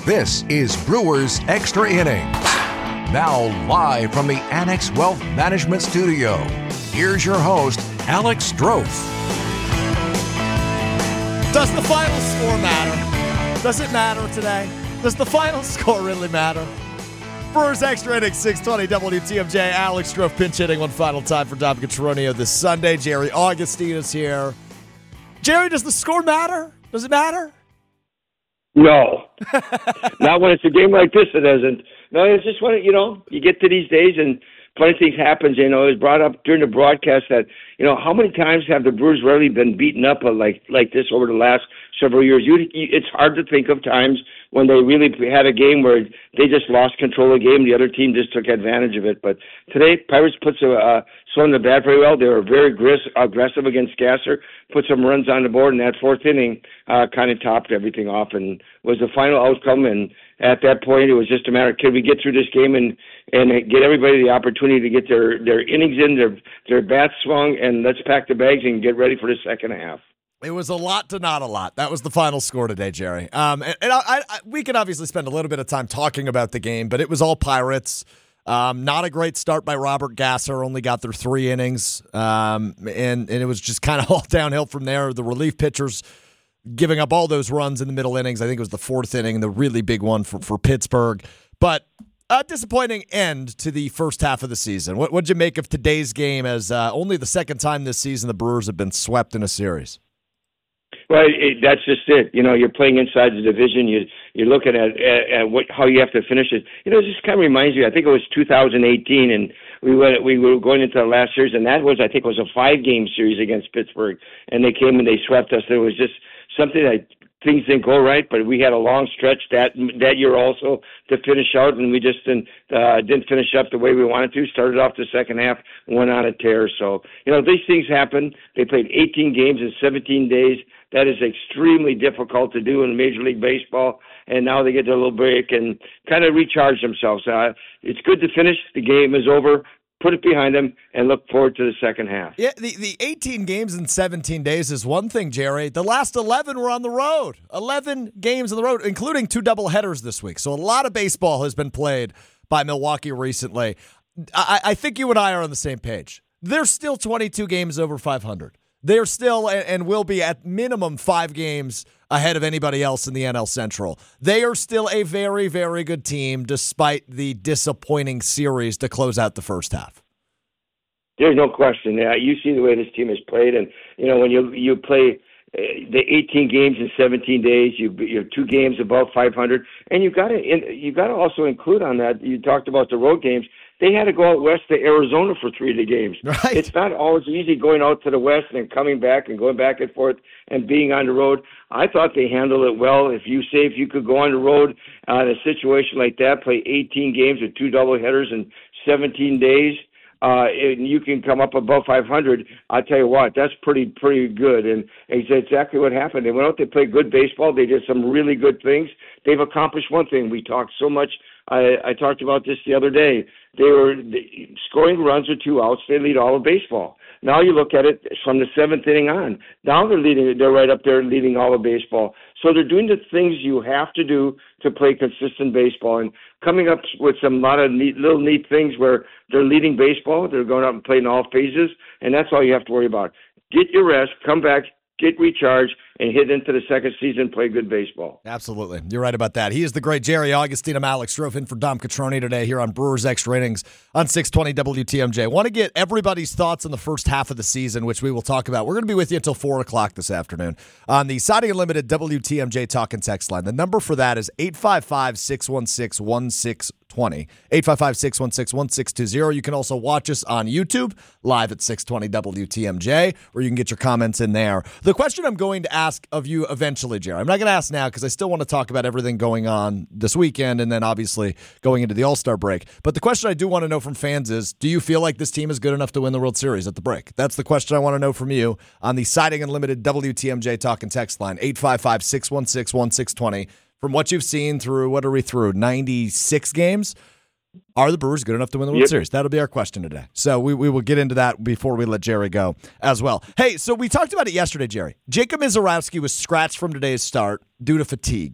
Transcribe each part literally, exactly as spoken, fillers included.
This is Brewers Extra Innings. Now live from the Annex Wealth Management Studio, here's your host, Alex Strofe. Does the final score matter? Does it matter today? Does the final score really matter? Brewers Extra Innings, six twenty W T M J. Alex Strofe pinch hitting one final time for Dom Catronio this Sunday. Jerry Augustine is here. Jerry, does the score matter? Does it matter? No. Not when it's a game like this, it doesn't. No, it's just when, you know, you get to these days and funny things happen. You know, it was brought up during the broadcast that, you know, how many times have the Brewers really been beaten up like like this over the last several years? You, you, it's hard to think of times when they really had a game where they just lost control of the game. The other team just took advantage of it. But today, Pirates puts a, uh, swung the bat very well. They were very aggressive against Gasser, put some runs on the board, and that fourth inning uh, kind of topped everything off and was the final outcome. And at that point, it was just a matter of, can we get through this game and, and get everybody the opportunity to get their, their innings in, their, their bats swung, and let's pack the bags and get ready for the second half. It was a lot to not a lot. That was the final score today, Jerry. Um, and and I, I, we could obviously spend a little bit of time talking about the game, but it was all Pirates. Um, not a great start by Robert Gasser. Only got through three innings, um, and, and it was just kind of all downhill from there. The relief pitchers giving up all those runs in the middle innings. I think it was the fourth inning, the really big one for, for Pittsburgh. But a disappointing end to the first half of the season. What did you make of today's game as uh, only the second time this season the Brewers have been swept in a series? Well, it, that's just it. You know, you're playing inside the division. You you're looking at, at, at what how you have to finish it. You know, it just kind of reminds me. I think it was two thousand eighteen, and we went we were going into the last series, and that was I think it was a five game series against Pittsburgh, and they came and they swept us. There was just something that things didn't go right, but we had a long stretch that that year also to finish out, and we just didn't uh, didn't finish up the way we wanted to. Started off the second half, went on a tear. So you know, these things happen. They played eighteen games in seventeen days. That is extremely difficult to do in Major League Baseball, and now they get a little break and kind of recharge themselves. Uh, it's good to finish. The game is over. Put it behind them and look forward to the second half. Yeah, the, the eighteen games in seventeen days is one thing, Jerry. The last eleven were on the road. eleven games on the road, including two doubleheaders this week. So a lot of baseball has been played by Milwaukee recently. I, I think you and I are on the same page. There's still twenty-two games over five hundred. They're still and will be at minimum five games ahead of anybody else in the N L Central. They are still a very, very good team despite the disappointing series to close out the first half. There's no question. Yeah, you see the way this team has played, and you know when you you play uh, the eighteen games in seventeen days, you you have two games above five hundred, and you got to you got to also include on that. You talked about the road games. They had to go out west to Arizona for three of the games. Right. It's not always easy going out to the west and coming back and going back and forth and being on the road. I thought they handled it well. If you say if you could go on the road uh, in a situation like that, play eighteen games with two doubleheaders in seventeen days, uh, and you can come up above five hundred, I'll tell you what, that's pretty pretty good. And it's exactly what happened. They went out, they played good baseball. They did some really good things. They've accomplished one thing. We talked so much. I, I talked about this the other day. They were scoring runs with two outs. They lead all of baseball. Now you look at it from the seventh inning on. Now they're leading. They're right up there leading all of baseball. So they're doing the things you have to do to play consistent baseball and coming up with some lot of neat, little neat things where they're leading baseball. They're going out and playing all phases, and that's all you have to worry about. Get your rest, come back, get recharged, and hit into the second season, play good baseball. Absolutely. You're right about that. He is the great Jerry Augustine. I'm Alex Strofe in for Dom Catroni today here on Brewers Extra Innings on six twenty W T M J. I want to get everybody's thoughts on the first half of the season, which we will talk about. We're going to be with you until four o'clock this afternoon on the Siding Unlimited W T M J Talk and Text line. The number for that is eight five five, six one six, one six two zero. eight five five, six one six, one six two zero. You can also watch us on YouTube live at six twenty W T M J, where you can get your comments in there. The question I'm going to ask of you eventually, Jerry, I'm not going to ask now because I still want to talk about everything going on this weekend and then obviously going into the All-Star break. But the question I do want to know from fans is, do you feel like this team is good enough to win the World Series at the break? That's the question I want to know from you on the Siding Unlimited W T M J Talk and Text line, eight five five, six one six, one six two zero. From what you've seen through, what are we through, ninety-six games? Are the Brewers good enough to win the World yep. Series? That'll be our question today. So we, we will get into that before we let Jerry go as well. Hey, so we talked about it yesterday, Jerry. Jacob Misiorowski was scratched from today's start due to fatigue.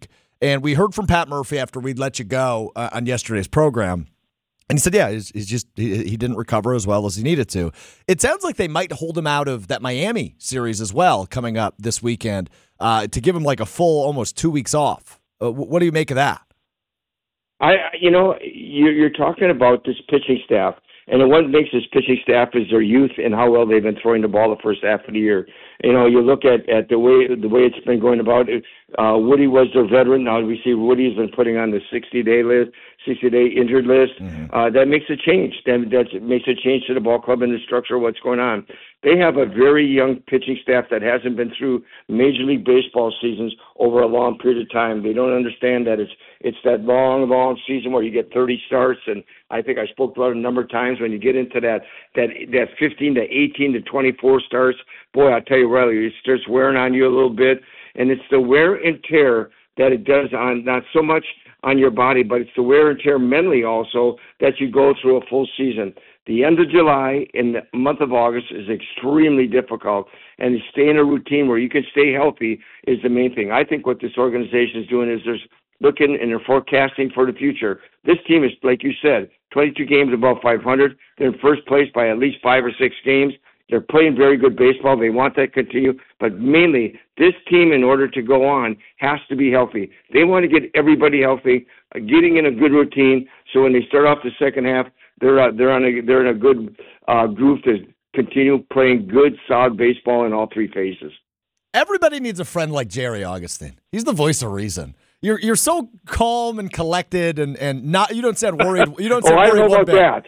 And we heard from Pat Murphy after we'd let you go uh, on yesterday's program. And he said, yeah, he's, he's just he, he didn't recover as well as he needed to. It sounds like they might hold him out of that Miami series as well coming up this weekend uh, to give him like a full almost two weeks off. Uh, what do you make of that? I, you know, you're, you're talking about this pitching staff, and what makes this pitching staff is their youth and how well they've been throwing the ball the first half of the year. You know, you look at, at the way the way it's been going about. Uh, Woody was their veteran. Now we see Woody's been putting on the sixty-day list, sixty-day injured list. Mm-hmm. Uh, that makes a change. That that makes a change to the ball club and the structure of what's going on. They have a very young pitching staff that hasn't been through Major League Baseball seasons over a long period of time. They don't understand that it's it's that long, long season where you get thirty starts, and I think I spoke about it a number of times. When you get into that that that fifteen to eighteen to twenty-four starts, boy, I tell you what, it starts wearing on you a little bit, and it's the wear and tear that it does on not so much on your body, but it's the wear and tear mentally also that you go through a full season. The end of July and the month of August is extremely difficult, and to stay in a routine where you can stay healthy is the main thing. I think what this organization is doing is there's looking and they're forecasting for the future. This team is, like you said, twenty-two games above five hundred. They're in first place by at least five or six games. They're playing very good baseball. They want that to continue. But mainly, this team, in order to go on, has to be healthy. They want to get everybody healthy, uh, getting in a good routine, so when they start off the second half, they're uh, they're on a they're in a good uh, groove to continue playing good, solid baseball in all three phases. Everybody needs a friend like Jerry Augustine. He's the voice of reason. You're you're so calm and collected, and, and not you don't sound worried. You don't sound oh, I worried don't know one about bit. that.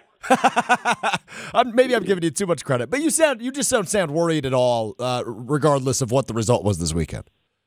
I'm, maybe I'm giving you too much credit, but you sound you just don't sound worried at all, uh, regardless of what the result was this weekend.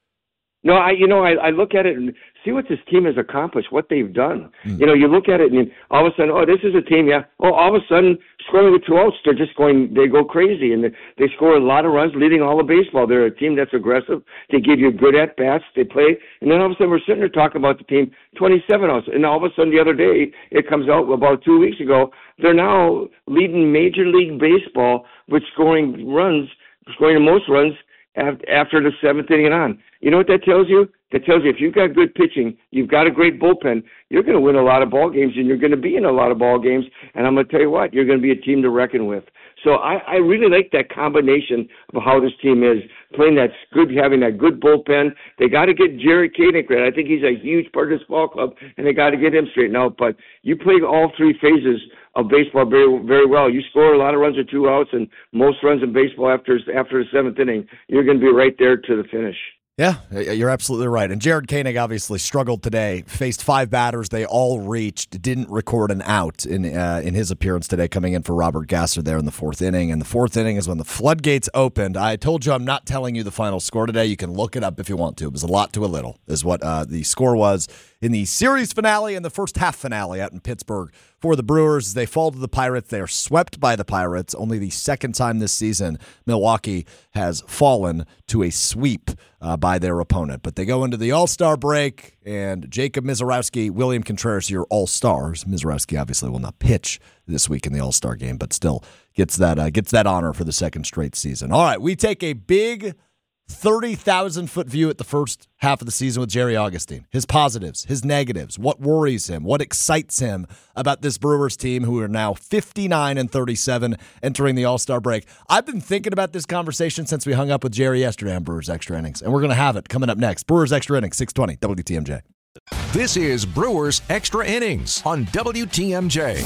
No, I you know I, I look at it and see what this team has accomplished, what they've done. Mm. You know, you look at it and all of a sudden, oh, this is a team, yeah. Oh, all of a sudden, scoring with two outs, they're just going, they go crazy, and they, they score a lot of runs, leading all the baseball. They're a team that's aggressive. They give you good at bats. They play, and then all of a sudden, we're sitting there talking about the team, twenty-seven outs, and all of a sudden, the other day, it comes out about two weeks ago, they're now leading Major League Baseball with scoring runs, scoring the most runs after the seventh inning and on. You know what that tells you? That tells you if you've got good pitching, you've got a great bullpen, you're going to win a lot of ball games, and you're going to be in a lot of ball games. And I'm going to tell you what, you're going to be a team to reckon with. So I, I really like that combination of how this team is playing. That's good, having that good bullpen. They got to get Jerry Koenig right. I think he's a huge part of this ball club, and they got to get him straightened out. But you play all three phases of baseball very, very well. You score a lot of runs with two outs, and most runs in baseball after after the seventh inning. You're going to be right there to the finish. Yeah, you're absolutely right. And Jared Koenig obviously struggled today, faced five batters. They all reached, didn't record an out in uh, in his appearance today, coming in for Robert Gasser there in the fourth inning. And the fourth inning is when the floodgates opened. I told you I'm not telling you the final score today. You can look it up if you want to. It was a lot to a little is what uh, the score was in the series finale and the first half finale out in Pittsburgh for the Brewers. They fall to the Pirates. They are swept by the Pirates. Only the second time this season Milwaukee has fallen to a sweep uh, by their opponent. But they go into the All-Star break, and Jacob Misiorowski, William Contreras, your All-Stars. Misiorowski obviously will not pitch this week in the All-Star game, but still gets that uh, gets that honor for the second straight season. All right, we take a big thirty thousand foot view at the first half of the season with Jerry Augustine. His positives, his negatives, what worries him, what excites him about this Brewers team who are now fifty-nine and thirty-seven entering the All-Star break. I've been thinking about this conversation since we hung up with Jerry yesterday on Brewers Extra Innings, and we're going to have it coming up next. Brewers Extra Innings, six twenty W T M J. This is Brewers Extra Innings on W T M J.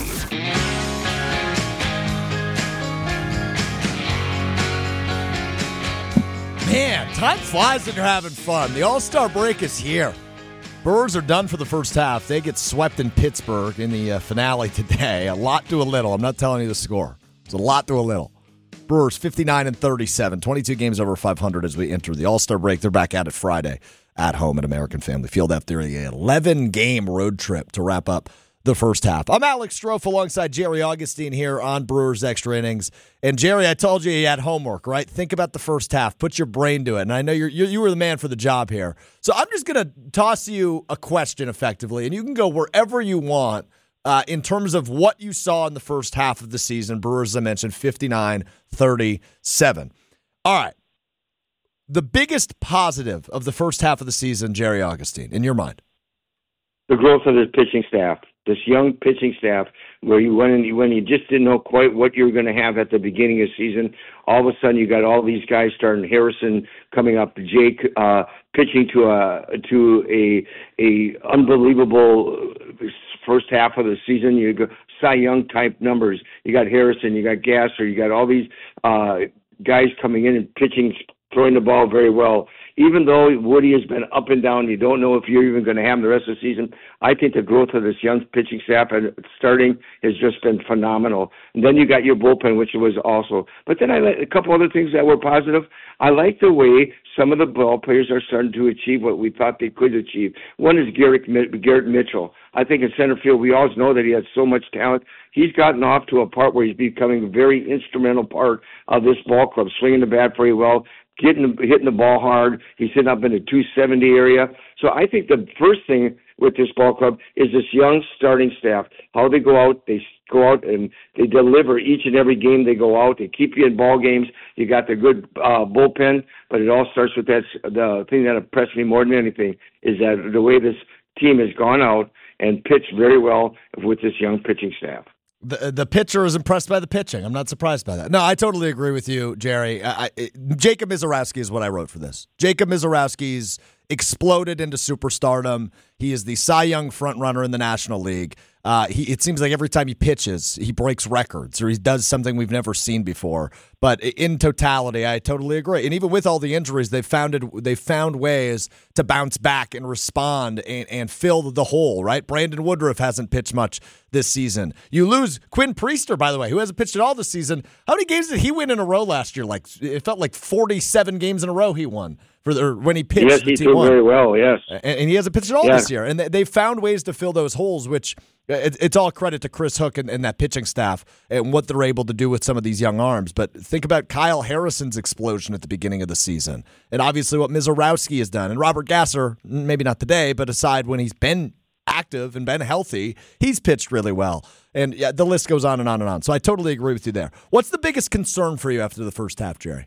Man, time flies when you're having fun. The All-Star break is here. Brewers are done for the first half. They get swept in Pittsburgh in the uh, finale today. A lot to a little. I'm not telling you the score. It's a lot to a little. Brewers fifty-nine and thirty-seven, twenty-two games over five hundred as we enter the All-Star break. They're back at it Friday at home at American Family Field after an eleven game road trip to wrap up the first half. I'm Alex Strofe alongside Jerry Augustine here on Brewers Extra Innings. And Jerry, I told you you had homework, right? Think about the first half. Put your brain to it. And I know you're, you you were the man for the job here. So I'm just going to toss you a question effectively, and you can go wherever you want uh, in terms of what you saw in the first half of the season. Brewers, as I mentioned, fifty-nine thirty-seven. All right. The biggest positive of the first half of the season, Jerry Augustine, in your mind? The growth of this pitching staff, this young pitching staff, where you went and you, when you just didn't know quite what you were going to have at the beginning of the season, all of a sudden you got all these guys starting. Harrison coming up, Jake uh, pitching to a to a a unbelievable first half of the season. You go Cy Young type numbers. You got Harrison, you got Gasser, you got all these uh, guys coming in and pitching, throwing the ball very well. Even though Woody has been up and down, you don't know if you're even going to have him the rest of the season. I think the growth of this young pitching staff and starting has just been phenomenal. And then you got your bullpen, which was also. But then I like a couple other things that were positive. I like the way some of the ball players are starting to achieve what we thought they could achieve. One is Garrett, Garrett Mitchell. I think in center field, we always know that he has so much talent. He's gotten off to a part where he's becoming a very instrumental part of this ball club, swinging the bat very well, getting hitting the ball hard. He's hitting up in the two seventy area. So I think the first thing with this ball club is this young starting staff, how they go out, they go out and they deliver each and every game they go out. They keep you in ball games. You got the good uh, bullpen, but it all starts with that. The thing that impressed me more than anything is that the way this team has gone out and pitched very well with this young pitching staff. The the pitcher is impressed by the pitching. I'm not surprised by that. No, I totally agree with you, Jerry. I, I, Jacob Misiorowski is what I wrote for this. Jacob Misiorowski's exploded into superstardom. He is the Cy Young frontrunner in the National League. Uh, he, it seems like every time he pitches, he breaks records or he does something we've never seen before. But in totality, I totally agree. And even with all the injuries, they've found it, they've found ways to bounce back and respond and, and fill the hole, right? Brandon Woodruff hasn't pitched much this season. You lose Quinn Priester, by the way, who hasn't pitched at all this season. How many games did he win in a row last year? Like it felt like forty-seven games in a row he won for the, when he pitched. Yes, he did very well, yes. And, and he hasn't pitched at all yeah. this year. And they've found ways to fill those holes, which it, it's all credit to Chris Hook and, and that pitching staff and what they're able to do with some of these young arms. But think about Kyle Harrison's explosion at the beginning of the season. And obviously what Misiorowski has done. And Robert Gasser, maybe not today, but aside when he's been active and been healthy, he's pitched really well. And yeah, the list goes on and on and on. So I totally agree with you there. What's the biggest concern for you after the first half, Jerry?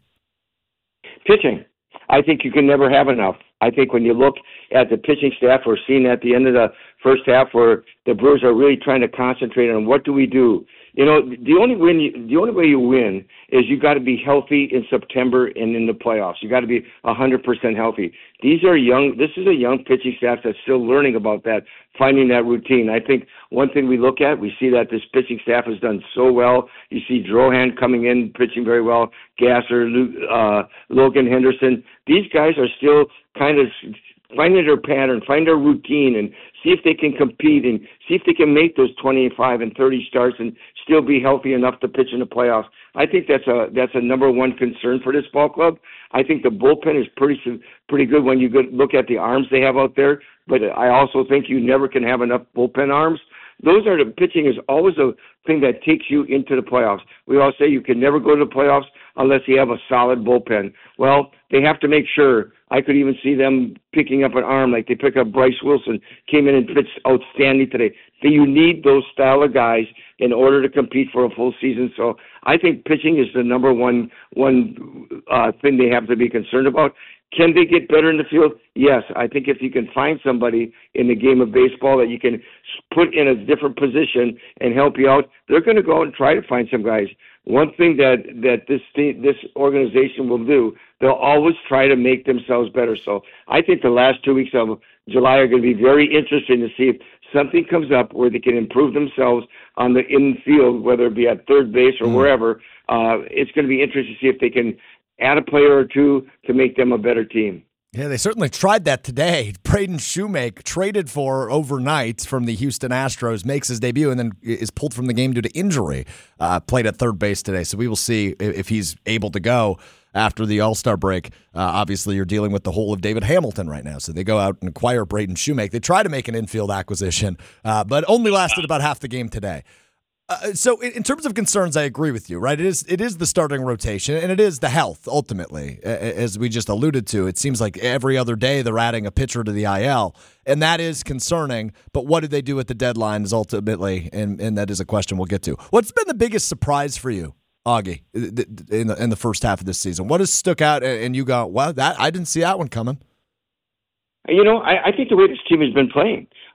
Pitching. I think you can never have enough. I think when you look at the pitching staff, we're seeing at the end of the first half where the Brewers are really trying to concentrate on what do we do. You know, the only win, you, the only way you win is you got to be healthy in September and in the playoffs. You got to be a hundred percent healthy. These are young. This is a young pitching staff that's still learning about that, finding that routine. I think one thing we look at, we see that this pitching staff has done so well. You see Drohan coming in, pitching very well. Gasser, uh, Logan Henderson. These guys are still kind of finding their pattern, find their routine, and see if they can compete and see if they can make those twenty-five and thirty starts and still be healthy enough to pitch in the playoffs. I think that's a that's a number one concern for this ball club. I think the bullpen is pretty pretty good when you look at the arms they have out there, but I also think you never can have enough bullpen arms. Those are the pitching is always a thing that takes you into the playoffs. We all say you can never go to the playoffs unless you have a solid bullpen. Well, they have to make sure. I could even see them picking up an arm like they pick up Bryce Wilson, came in and pitched outstanding today. So you need those style of guys in order to compete for a full season. So I think pitching is the number one one uh, thing they have to be concerned about. Can they get better in the field? Yes. I think if you can find somebody in the game of baseball that you can put in a different position and help you out, they're going to go out and try to find some guys. One thing that, that this this organization will do, they'll always try to make themselves better. So I think the last two weeks of July are going to be very interesting to see if something comes up where they can improve themselves on the infield, whether it be at third base or mm. wherever. Uh, it's going to be interesting to see if they can add a player or two to make them a better team. Yeah, they certainly tried that today. Braden Shoemake, traded for overnight from the Houston Astros, makes his debut and then is pulled from the game due to injury. Uh, played at third base today, so we will see if he's able to go after the All-Star break. Uh, obviously, you're dealing with the whole of David Hamilton right now, so they go out and acquire Braden Shoemake. They try to make an infield acquisition, uh, but only lasted about half the game today. Uh, so in, in terms of concerns, I agree with you, right? It is it is the starting rotation, and it is the health, ultimately, as we just alluded to. It seems like every other day they're adding a pitcher to the I L, and that is concerning. But what did they do at the deadline is ultimately, and, and that is a question we'll get to. What's been the biggest surprise for you, Augie, in the, in the first half of this season? What has stuck out, and you go, well, that I didn't see that one coming? You know, I, I think the way this team has been playing.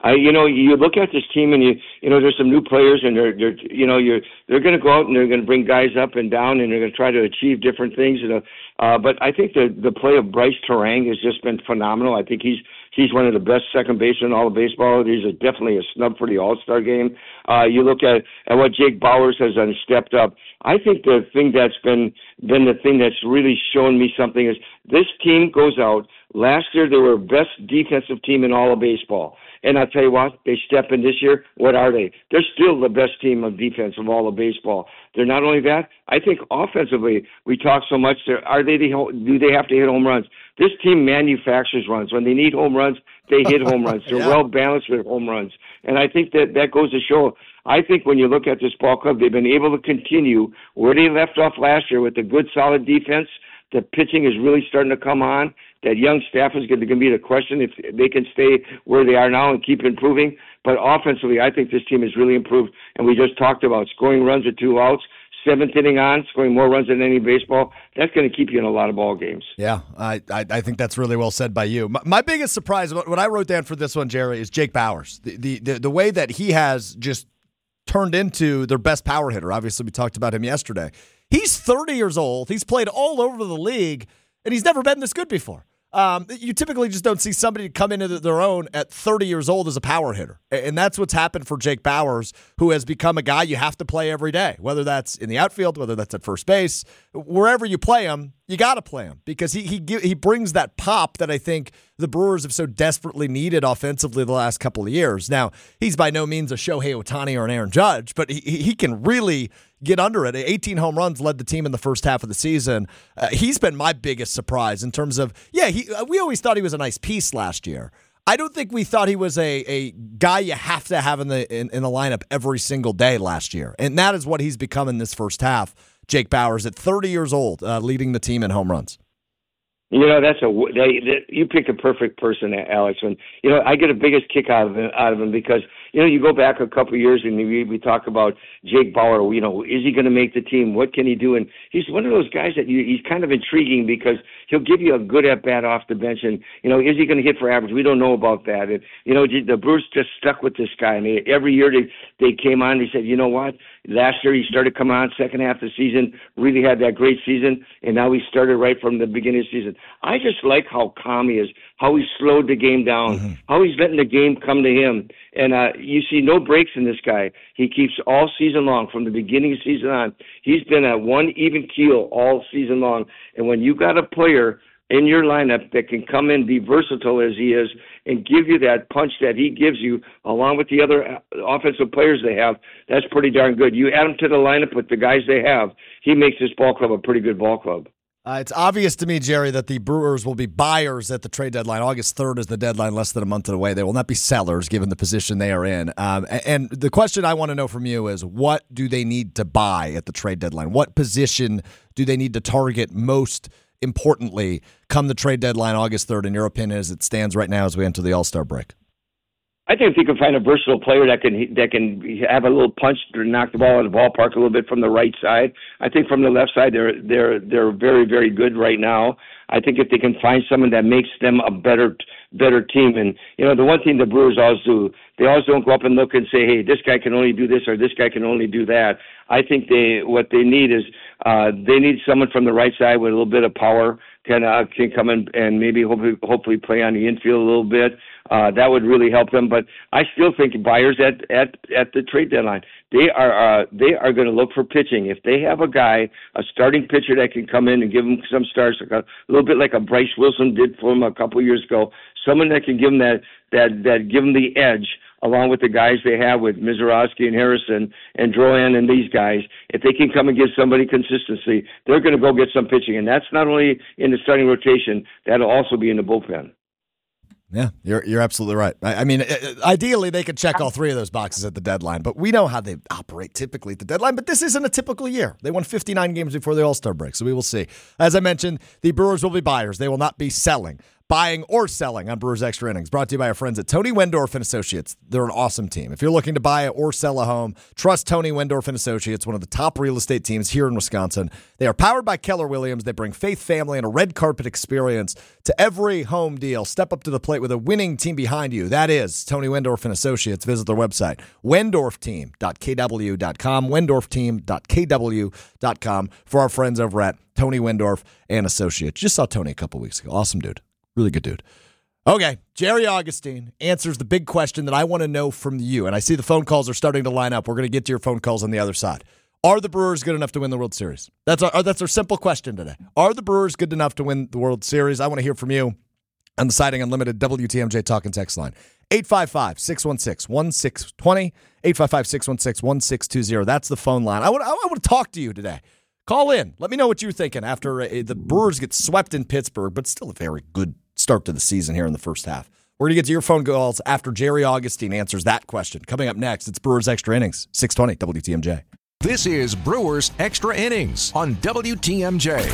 I, you know, you look at this team and you, you know, there's some new players and they're, they're, you know, you're, they're going to go out and they're going to bring guys up and down and they're going to try to achieve different things. You know, uh, but I think the the play of Bryce Terang has just been phenomenal. I think he's he's one of the best second basemen in all of baseball. He's a, definitely a snub for the All-Star game. Uh, you look at at what Jake Bauers has done, stepped up. I think the thing that's been been the thing that's really shown me something is this team goes out. Last year, they were best defensive team in all of baseball. And I'll tell you what, they step in this year, what are they? They're still the best team of defense of all of baseball. They're not only that, I think offensively, we talk so much, are they the, do they have to hit home runs? This team manufactures runs. When they need home runs, they hit home runs. They're yeah. well balanced with home runs. And I think that that goes to show, I think when you look at this ball club, they've been able to continue where they left off last year with a good, solid defense. The pitching is really starting to come on. That young staff is going to be the question if they can stay where they are now and keep improving. But offensively, I think this team has really improved. And we just talked about scoring runs at two outs, seventh inning on, scoring more runs than any baseball. That's going to keep you in a lot of ball games. Yeah, I, I, I think that's really well said by you. My, my biggest surprise, what I wrote down for this one, Jerry, is Jake Bauers. The, the, the, the way that he has just turned into their best power hitter. Obviously, we talked about him yesterday. He's thirty years old. He's played all over the league, and he's never been this good before. Um, you typically just don't see somebody come into their own at thirty years old as a power hitter. And that's what's happened for Jake Bauers, who has become a guy you have to play every day, whether that's in the outfield, whether that's at first base, wherever you play him, you got to play him because he he he brings that pop that I think the Brewers have so desperately needed offensively the last couple of years. Now, he's by no means a Shohei Ohtani or an Aaron Judge, but he he can really get under it. eighteen home runs led the team in the first half of the season. Uh, he's been my biggest surprise in terms of, yeah, he, we always thought he was a nice piece last year. I don't think we thought he was a, a guy you have to have in the in, in the lineup every single day last year. And that is what he's become in this first half. Jake Bauers at thirty years old, uh, leading the team in home runs. You know, that's a they, they, you picked a perfect person, Alex. And you know, I get a biggest kick out of him, out of him because you know you go back a couple of years and we we talk about Jake Bauer. You know, is he going to make the team? What can he do? And he's one of those guys that you, he's kind of intriguing because he'll give you a good at bat off the bench. And you know, is he going to hit for average? We don't know about that. And you know, the Brewers just stuck with this guy. I mean, every year they they came on. They said, you know what? Last year he started coming on second half of the season, really had that great season, and now he started right from the beginning of the season. I just like how calm he is, how he slowed the game down, mm-hmm. how he's letting the game come to him. And uh, you see no breaks in this guy. He keeps all season long, from the beginning of the season on. He's been at one even keel all season long. And when you got a player in your lineup that can come in, be versatile as he is, and give you that punch that he gives you, along with the other offensive players they have, that's pretty darn good. You add him to the lineup with the guys they have, he makes this ball club a pretty good ball club. Uh, it's obvious to me, Jerry, that the Brewers will be buyers at the trade deadline. August third is the deadline, less than a month away. They will not be sellers, given the position they are in. Um, and the question I want to know from you is, what do they need to buy at the trade deadline? What position do they need to target most importantly come the trade deadline August third, in your opinion, as it stands right now as we enter the All-Star break? I think if you can find a versatile player that can that can have a little punch to knock the ball out of the ballpark a little bit from the right side. I think from the left side they're they're they're very very good right now. I think if they can find someone that makes them a better better team, and you know the one thing the Brewers always do, they always don't go up and look and say, hey, this guy can only do this or this guy can only do that. I think they what they need is uh, they need someone from the right side with a little bit of power, can uh, can come in and maybe hopefully hopefully play on the infield a little bit. Uh, that would really help them. But I still think buyers at at at the trade deadline, they are uh, they are going to look for pitching. If they have a guy, a starting pitcher that can come in and give them some starts, like a, a little bit like a Bryce Wilson did for them a couple of years ago, someone that can give them that that that give them the edge, along with the guys they have with Mizorowski and Harrison and Drouin and these guys, if they can come and give somebody consistency, they're going to go get some pitching. And that's not only in the starting rotation, that'll also be in the bullpen. Yeah, you're you're absolutely right. I, I mean, ideally, they could check all three of those boxes at the deadline, but we know how they operate typically at the deadline, but this isn't a typical year. They won fifty-nine games before the All-Star break, so we will see. As I mentioned, the Brewers will be buyers. They will not be selling. buying or selling on Brewers Extra Innings. Brought to you by our friends at Tony Wendorf and Associates. They're an awesome team. If you're looking to buy or sell a home, trust Tony Wendorf and Associates, one of the top real estate teams here in Wisconsin. They are powered by Keller Williams. They bring faith, family, and a red carpet experience to every home deal. Step up to the plate with a winning team behind you. That is Tony Wendorf and Associates. Visit their website, wendorf team dot k w dot com, wendorf team dot k w dot com for our friends over at Tony Wendorf and Associates. Just saw Tony a couple weeks ago. Awesome dude. Really good dude. Okay, Jerry Augustine answers the big question that I want to know from you. And I see the phone calls are starting to line up. We're going to get to your phone calls on the other side. Are the Brewers good enough to win the World Series? That's our, that's our simple question today. Are the Brewers good enough to win the World Series? I want to hear from you on the Siding Unlimited W T M J Talk and Text line. eight five five, six one six, one six two zero. eight five five, six one six, one six two zero. That's the phone line. I want, I want to talk to you today. Call in. Let me know what you're thinking after uh, the Brewers get swept in Pittsburgh, but still a very good start to the season here in the first half. We're going to get to your phone calls after Jerry Augustine answers that question. Coming up next, it's Brewers Extra Innings, six twenty W T M J. This is Brewers Extra Innings on W T M J.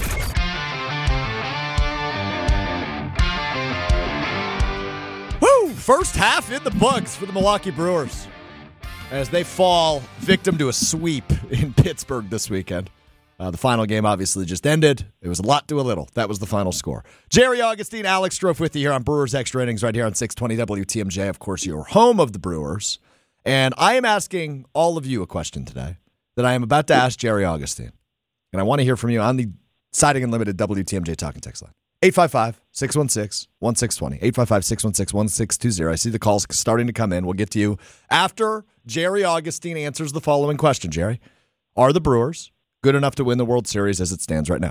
Woo! First half in the books for the Milwaukee Brewers as they fall victim to a sweep in Pittsburgh this weekend. Uh, the final game obviously just ended. It was a lot to a little. That was the final score. Jerry Augustine, Alex Strofe with you here on Brewers Extra Innings right here on six twenty W T M J. Of course, your home of the Brewers. And I am asking all of you a question today that I am about to ask Jerry Augustine. And I want to hear from you on the Siding Unlimited W T M J Talk and Text line. eight five five, six one six, one six two zero. eight five five, six one six, one six two zero. I see the calls starting to come in. We'll get to you after Jerry Augustine answers the following question, Jerry. Are the Brewers good enough to win the World Series as it stands right now?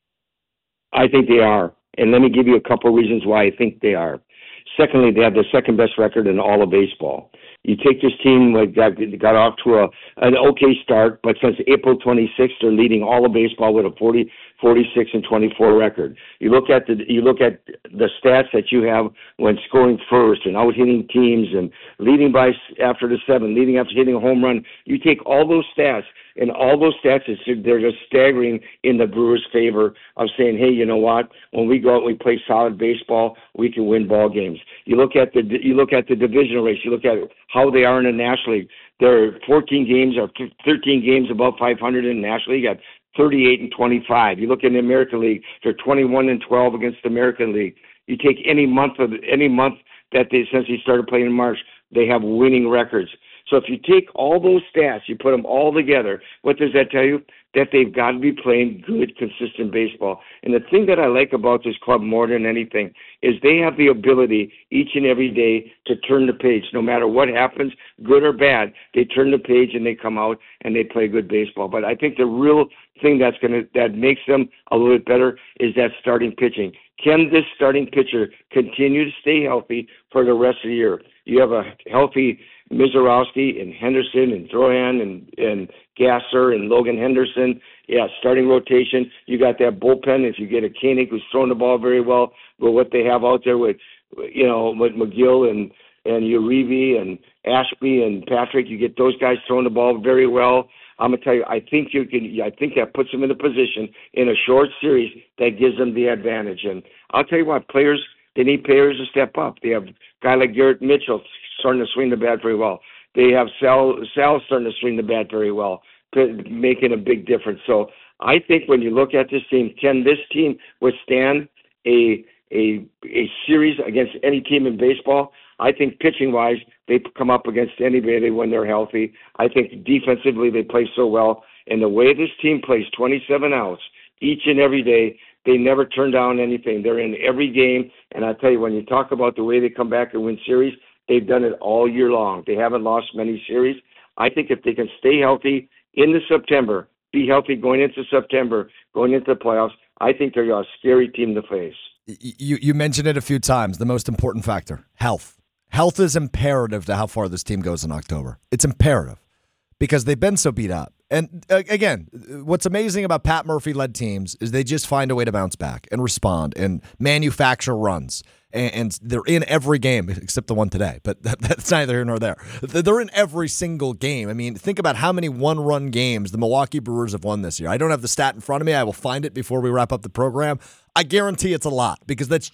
I think they are. And let me give you a couple of reasons why I think they are. Secondly, they have the second best record in all of baseball. You take this team like got, got off to a an okay start, but since April twenty-sixth, they're leading all of baseball with a forty, forty-six and twenty-four record. You look at the you look at the stats that you have when scoring first and out hitting teams and leading by after the seven, leading after hitting a home run. You take all those stats. And all those stats, they're just staggering in the Brewers' favor of saying, hey, you know what? When we go out and we play solid baseball, we can win ball games. You look at the you look at the divisional race. You look at how they are in the National League. They're fourteen games or thirteen games above five hundred in the National League. Got thirty-eight and twenty-five. You look in the American League. They're twenty-one and twelve against the American League. You take any month of any month that they since they started playing in March, they have winning records. So if you take all those stats, you put them all together, what does that tell you? That they've got to be playing good, consistent baseball. And the thing that I like about this club more than anything is they have the ability each and every day to turn the page. No matter what happens, good or bad, they turn the page and they come out and they play good baseball. But I think the real thing that's gonna that makes them a little bit better is that starting pitching. Can this starting pitcher continue to stay healthy for the rest of the year? You have a healthy Mizorowski and Henderson and Drouin and, and Gasser and Logan Henderson. Yeah, starting rotation. You got that bullpen. If you get a Koenig who's throwing the ball very well, but what they have out there with, you know, with McGill and and Uribe and Ashby and Patrick, you get those guys throwing the ball very well. I'm gonna tell you, I think you can. I think that puts them in a position in a short series that gives them the advantage. And I'll tell you what, players they need players to step up. They have a guy like Garrett Mitchell starting to swing the bat very well. They have Sal Sal starting to swing the bat very well, making a big difference. So I think when you look at this team, can this team withstand a a a series against any team in baseball? I think pitching-wise, they come up against anybody when they're healthy. I think defensively they play so well. And the way this team plays twenty-seven outs each and every day, they never turn down anything. They're in every game. And I tell you, when you talk about the way they come back and win series, they've done it all year long. They haven't lost many series. I think if they can stay healthy into September, be healthy going into September, going into the playoffs, I think they're a scary team to face. You, you mentioned it a few times, the most important factor, health. Health is imperative to how far this team goes in October. It's imperative because they've been so beat up. And uh, again, what's amazing about Pat Murphy-led teams is they just find a way to bounce back and respond and manufacture runs. And, and they're in every game except the one today. But that, that's neither here nor there. They're in every single game. I mean, think about how many one-run games the Milwaukee Brewers have won this year. I don't have the stat in front of me. I will find it before we wrap up the program. I guarantee it's a lot because that's just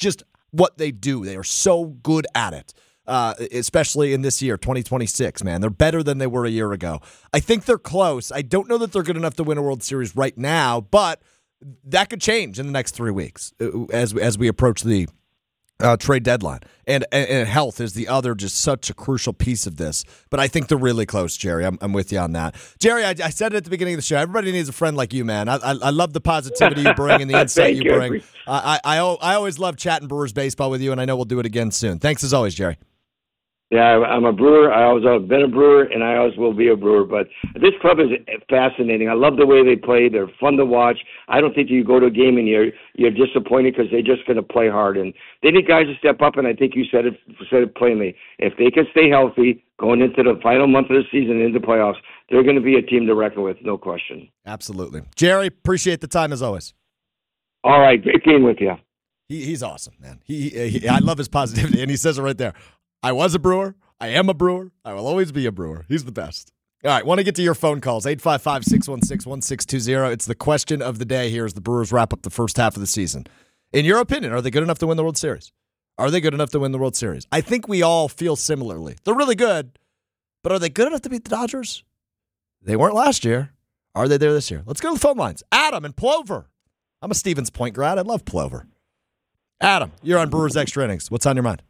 what they do. They are so good at it, uh, especially in this year, twenty twenty-six, man. They're better than they were a year ago. I think they're close. I don't know that they're good enough to win a World Series right now, but that could change in the next three weeks as, as we approach the Uh, trade deadline. And, and and health is the other, just such a crucial piece of this. But I think they're really close, Jerry. I'm, I'm with you on that. Jerry, I, I said it at the beginning of the show. Everybody needs a friend like you, man. I I, I love the positivity you bring and the insight you, you bring. I, I I always love chatting Brewers baseball with you, and I know we'll do it again soon. Thanks as always, Jerry. Yeah, I'm a Brewer. I always have been a Brewer, and I always will be a Brewer. But this club is fascinating. I love the way they play. They're fun to watch. I don't think you go to a game and you're you're disappointed because they're just going to play hard. And they need guys to step up. And I think you said it said it plainly. If they can stay healthy going into the final month of the season and into playoffs, they're going to be a team to reckon with, no question. Absolutely, Jerry. Appreciate the time as always. All right, great game with you. He he's awesome, man. He, he I love his positivity, and he says it right there. I was a Brewer. I am a Brewer. I will always be a Brewer. He's the best. All right, want to get to your phone calls. eight five five, six one six, one six two zero. It's the question of the day here as the Brewers wrap up the first half of the season. In your opinion, are they good enough to win the World Series? Are they good enough to win the World Series? I think we all feel similarly. They're really good, but are they good enough to beat the Dodgers? They weren't last year. Are they there this year? Let's go to the phone lines. Adam in Plover. I'm a Stevens Point grad. I love Plover. Adam, you're on Brewers Extra Innings. What's on your mind?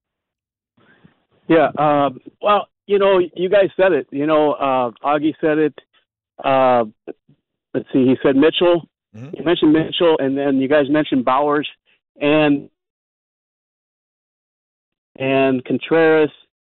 Yeah, um, well, you know, you guys said it. You know, uh, Augie said it. Uh, let's see, he said Mitchell. Mm-hmm. You mentioned Mitchell, and then you guys mentioned Bowers and and Contreras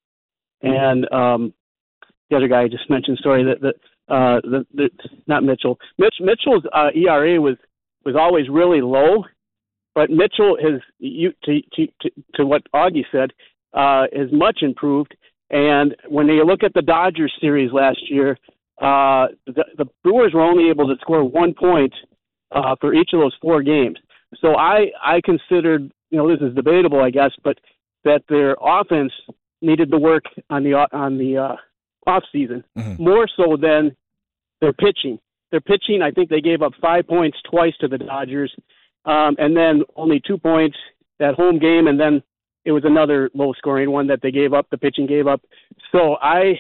and um, the other guy I just mentioned. Sorry, that the, uh, the, the not Mitchell. Mitch Mitchell's uh, E R A was was always really low, but Mitchell has you to to to, to what Augie said. Uh, is much improved. And when you look at the Dodgers series last year, uh, the, the Brewers were only able to score one point uh, for each of those four games. So I, I considered, you know, this is debatable, I guess, but that their offense needed to work on the on the uh, off season mm-hmm. more so than their pitching. Their pitching, I think they gave up five points twice to the Dodgers, um, and then only two points that home game, and then it was another low-scoring one that they gave up, the pitching gave up. So I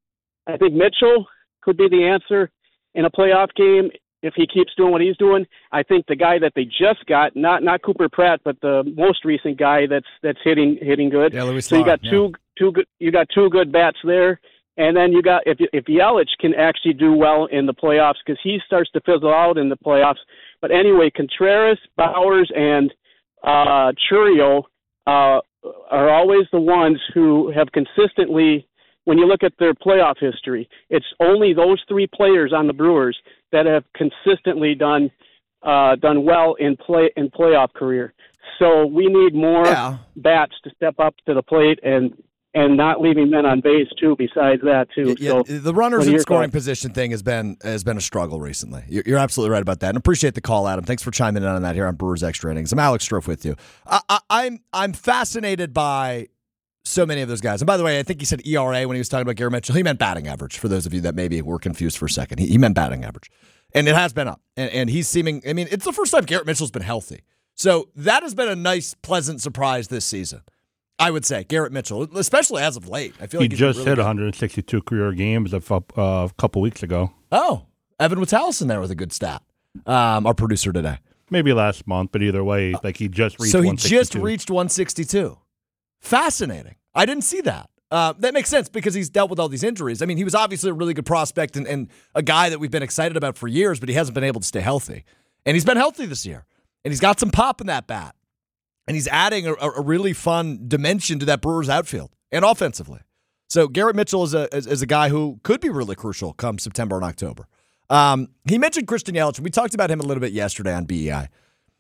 I think Mitchell could be the answer in a playoff game if he keeps doing what he's doing. I think the guy that they just got, not not Cooper Pratt, but the most recent guy that's that's hitting hitting good. Yeah, Louis so you got yeah. two two good you got two good bats there. And then you got if if Yelich can actually do well in the playoffs because he starts to fizzle out in the playoffs. But anyway, Contreras, Bowers, and uh, Chourio uh, are always the ones who have consistently, when you look at their playoff history, it's only those three players on the Brewers that have consistently done uh, done well in play in playoff career. So we need more yeah. bats to step up to the plate and and not leaving men on base too. Besides that too, yeah, so the runners in scoring thoughts? Position thing has been has been a struggle recently. You're, you're absolutely right about that, and appreciate the call, Adam. Thanks for chiming in on that here on Brewers Extra Innings. I'm Alex Strofe with you. I, I, I'm I'm fascinated by so many of those guys. And by the way, I think he said E R A when he was talking about Garrett Mitchell. He meant batting average. For those of you that maybe were confused for a second, he, he meant batting average, and it has been up. And, and he's seeming. I mean, it's the first time Garrett Mitchell's been healthy, so that has been a nice, pleasant surprise this season. I would say Garrett Mitchell, especially as of late. I feel he like he's just really hit good. one hundred sixty-two career games a, uh, a couple weeks ago. Oh, Evan Witalison there with a good stat. Um, our producer today. Maybe last month, but either way, like he just reached. So he one sixty-two. just reached one sixty-two. Fascinating. I didn't see that. Uh, that makes sense because he's dealt with all these injuries. I mean, he was obviously a really good prospect and, and a guy that we've been excited about for years, but he hasn't been able to stay healthy. And he's been healthy this year, and he's got some pop in that bat. And he's adding a, a really fun dimension to that Brewers outfield and offensively. So Garrett Mitchell is a is, is a guy who could be really crucial come September and October. Um, he mentioned Christian Yelich, and we talked about him a little bit yesterday on B E I.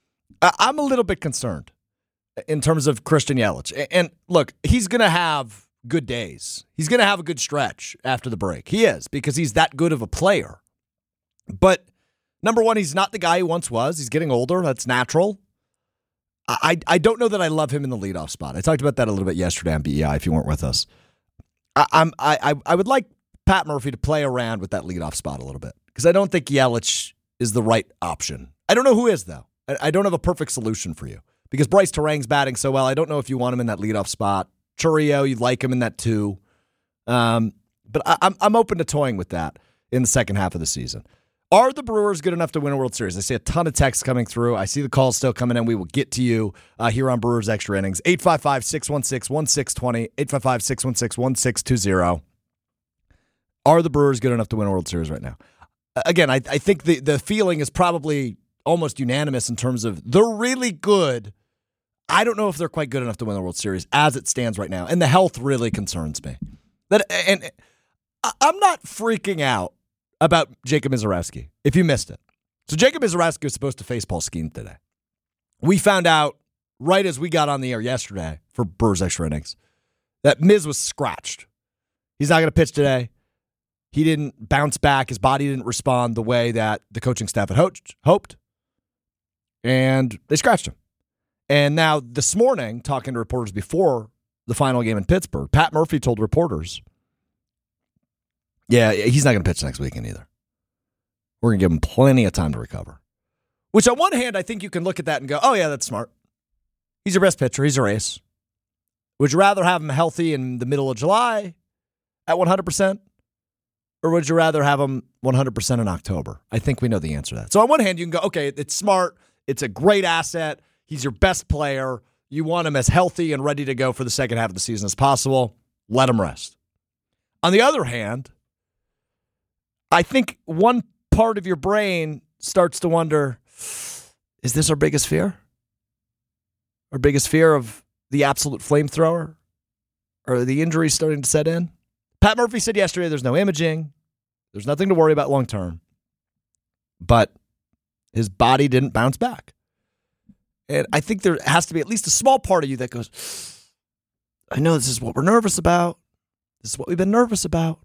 I, I'm a little bit concerned in terms of Christian Yelich. And, and look, he's going to have good days. He's going to have a good stretch after the break. He is, because he's that good of a player. But number one, he's not the guy he once was. He's getting older. That's natural. I, I don't know that I love him in the leadoff spot. I talked about that a little bit yesterday on B E I if you weren't with us. I, I'm, I, I would like Pat Murphy to play around with that leadoff spot a little bit because I don't think Yelich is the right option. I don't know who is, though. I, I don't have a perfect solution for you. because Bryce Terang's batting so well. I don't know if you want him in that leadoff spot. Chourio, you'd like him in that two. Um, but I, I'm I'm open to toying with that in the second half of the season. Are the Brewers good enough to win a World Series? I see a ton of texts coming through. I see the calls still coming in. We will get to you uh, here on Brewers Extra Innings. eight five five, six one six, one six two zero. eight five five, six one six, one six two zero. Are the Brewers good enough to win a World Series right now? Again, I, I think the, the feeling is probably almost unanimous in terms of they're really good. I don't know if they're quite good enough to win the World Series as it stands right now. And the health really concerns me. That and I'm not freaking out about Jacob Misiorowski, if you missed it. So Jacob Misiorowski was supposed to face Paul Skeens today. We found out right as we got on the air yesterday for Brewers Extra Innings that Miz was scratched. He's not going to pitch today. He didn't bounce back. His body didn't respond the way that the coaching staff had ho- hoped. And they scratched him. And now this morning, talking to reporters before the final game in Pittsburgh, Pat Murphy told reporters, yeah, he's not going to pitch next weekend either. We're going to give him plenty of time to recover. Which on one hand, I think you can look at that and go, oh yeah, that's smart. He's your best pitcher. He's your ace. Would you rather have him healthy in the middle of July at one hundred percent? Or would you rather have him one hundred percent in October? I think we know the answer to that. So on one hand, you can go, okay, it's smart. It's a great asset. He's your best player. You want him as healthy and ready to go for the second half of the season as possible. Let him rest. On the other hand, I think one part of your brain starts to wonder, is this our biggest fear? Our biggest fear of the absolute flamethrower? Or the injuries starting to set in? Pat Murphy said yesterday there's no imaging. There's nothing to worry about long term. But his body didn't bounce back. And I think there has to be at least a small part of you that goes, I know this is what we're nervous about. This is what we've been nervous about.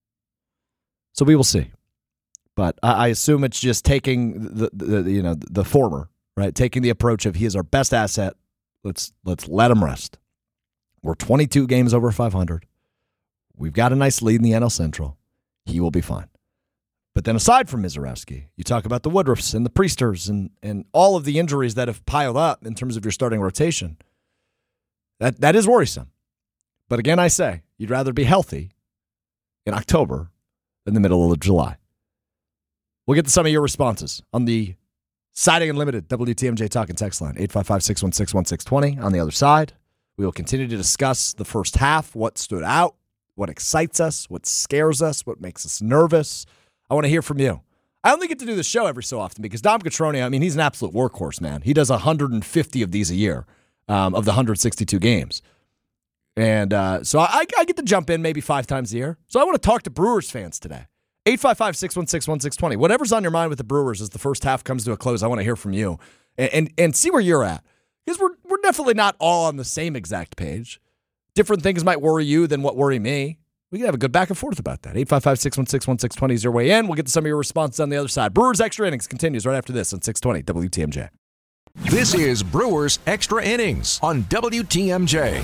So we will see. But I, I assume it's just taking the, the, the you know the former, right? Taking the approach of he is our best asset. Let's let's let him rest. We're twenty-two games over five hundred. We've got a nice lead in the N L Central. He will be fine. But then aside from Misiorowski, you talk about the Woodruffs and the Priesters and, and all of the injuries that have piled up in terms of your starting rotation. That that is worrisome. But again, I say, you'd rather be healthy in October than the middle of July. We'll get to some of your responses on the Siding Unlimited W T M J Talk and Text line, eight five five, six one six, one six two zero. On the other side, we will continue to discuss the first half, what stood out, what excites us, what scares us, what makes us nervous. I want to hear from you. I only get to do the show every so often because Dom Catroni, I mean, he's an absolute workhorse, man. He does one hundred fifty of these a year um, of the one hundred sixty-two games. And uh, so I, I get to jump in maybe five times a year. So I want to talk to Brewers fans today. eight five five, six one six, one six two zero. Whatever's on your mind with the Brewers as the first half comes to a close, I want to hear from you and, and, and see where you're at. Because we're, we're definitely not all on the same exact page. Different things might worry you than what worry me. We can have a good back and forth about that. eight five five, six one six, one six two zero is your way in. We'll get to some of your responses on the other side. Brewers Extra Innings continues right after this on six twenty W T M J. This is Brewers Extra Innings on W T M J.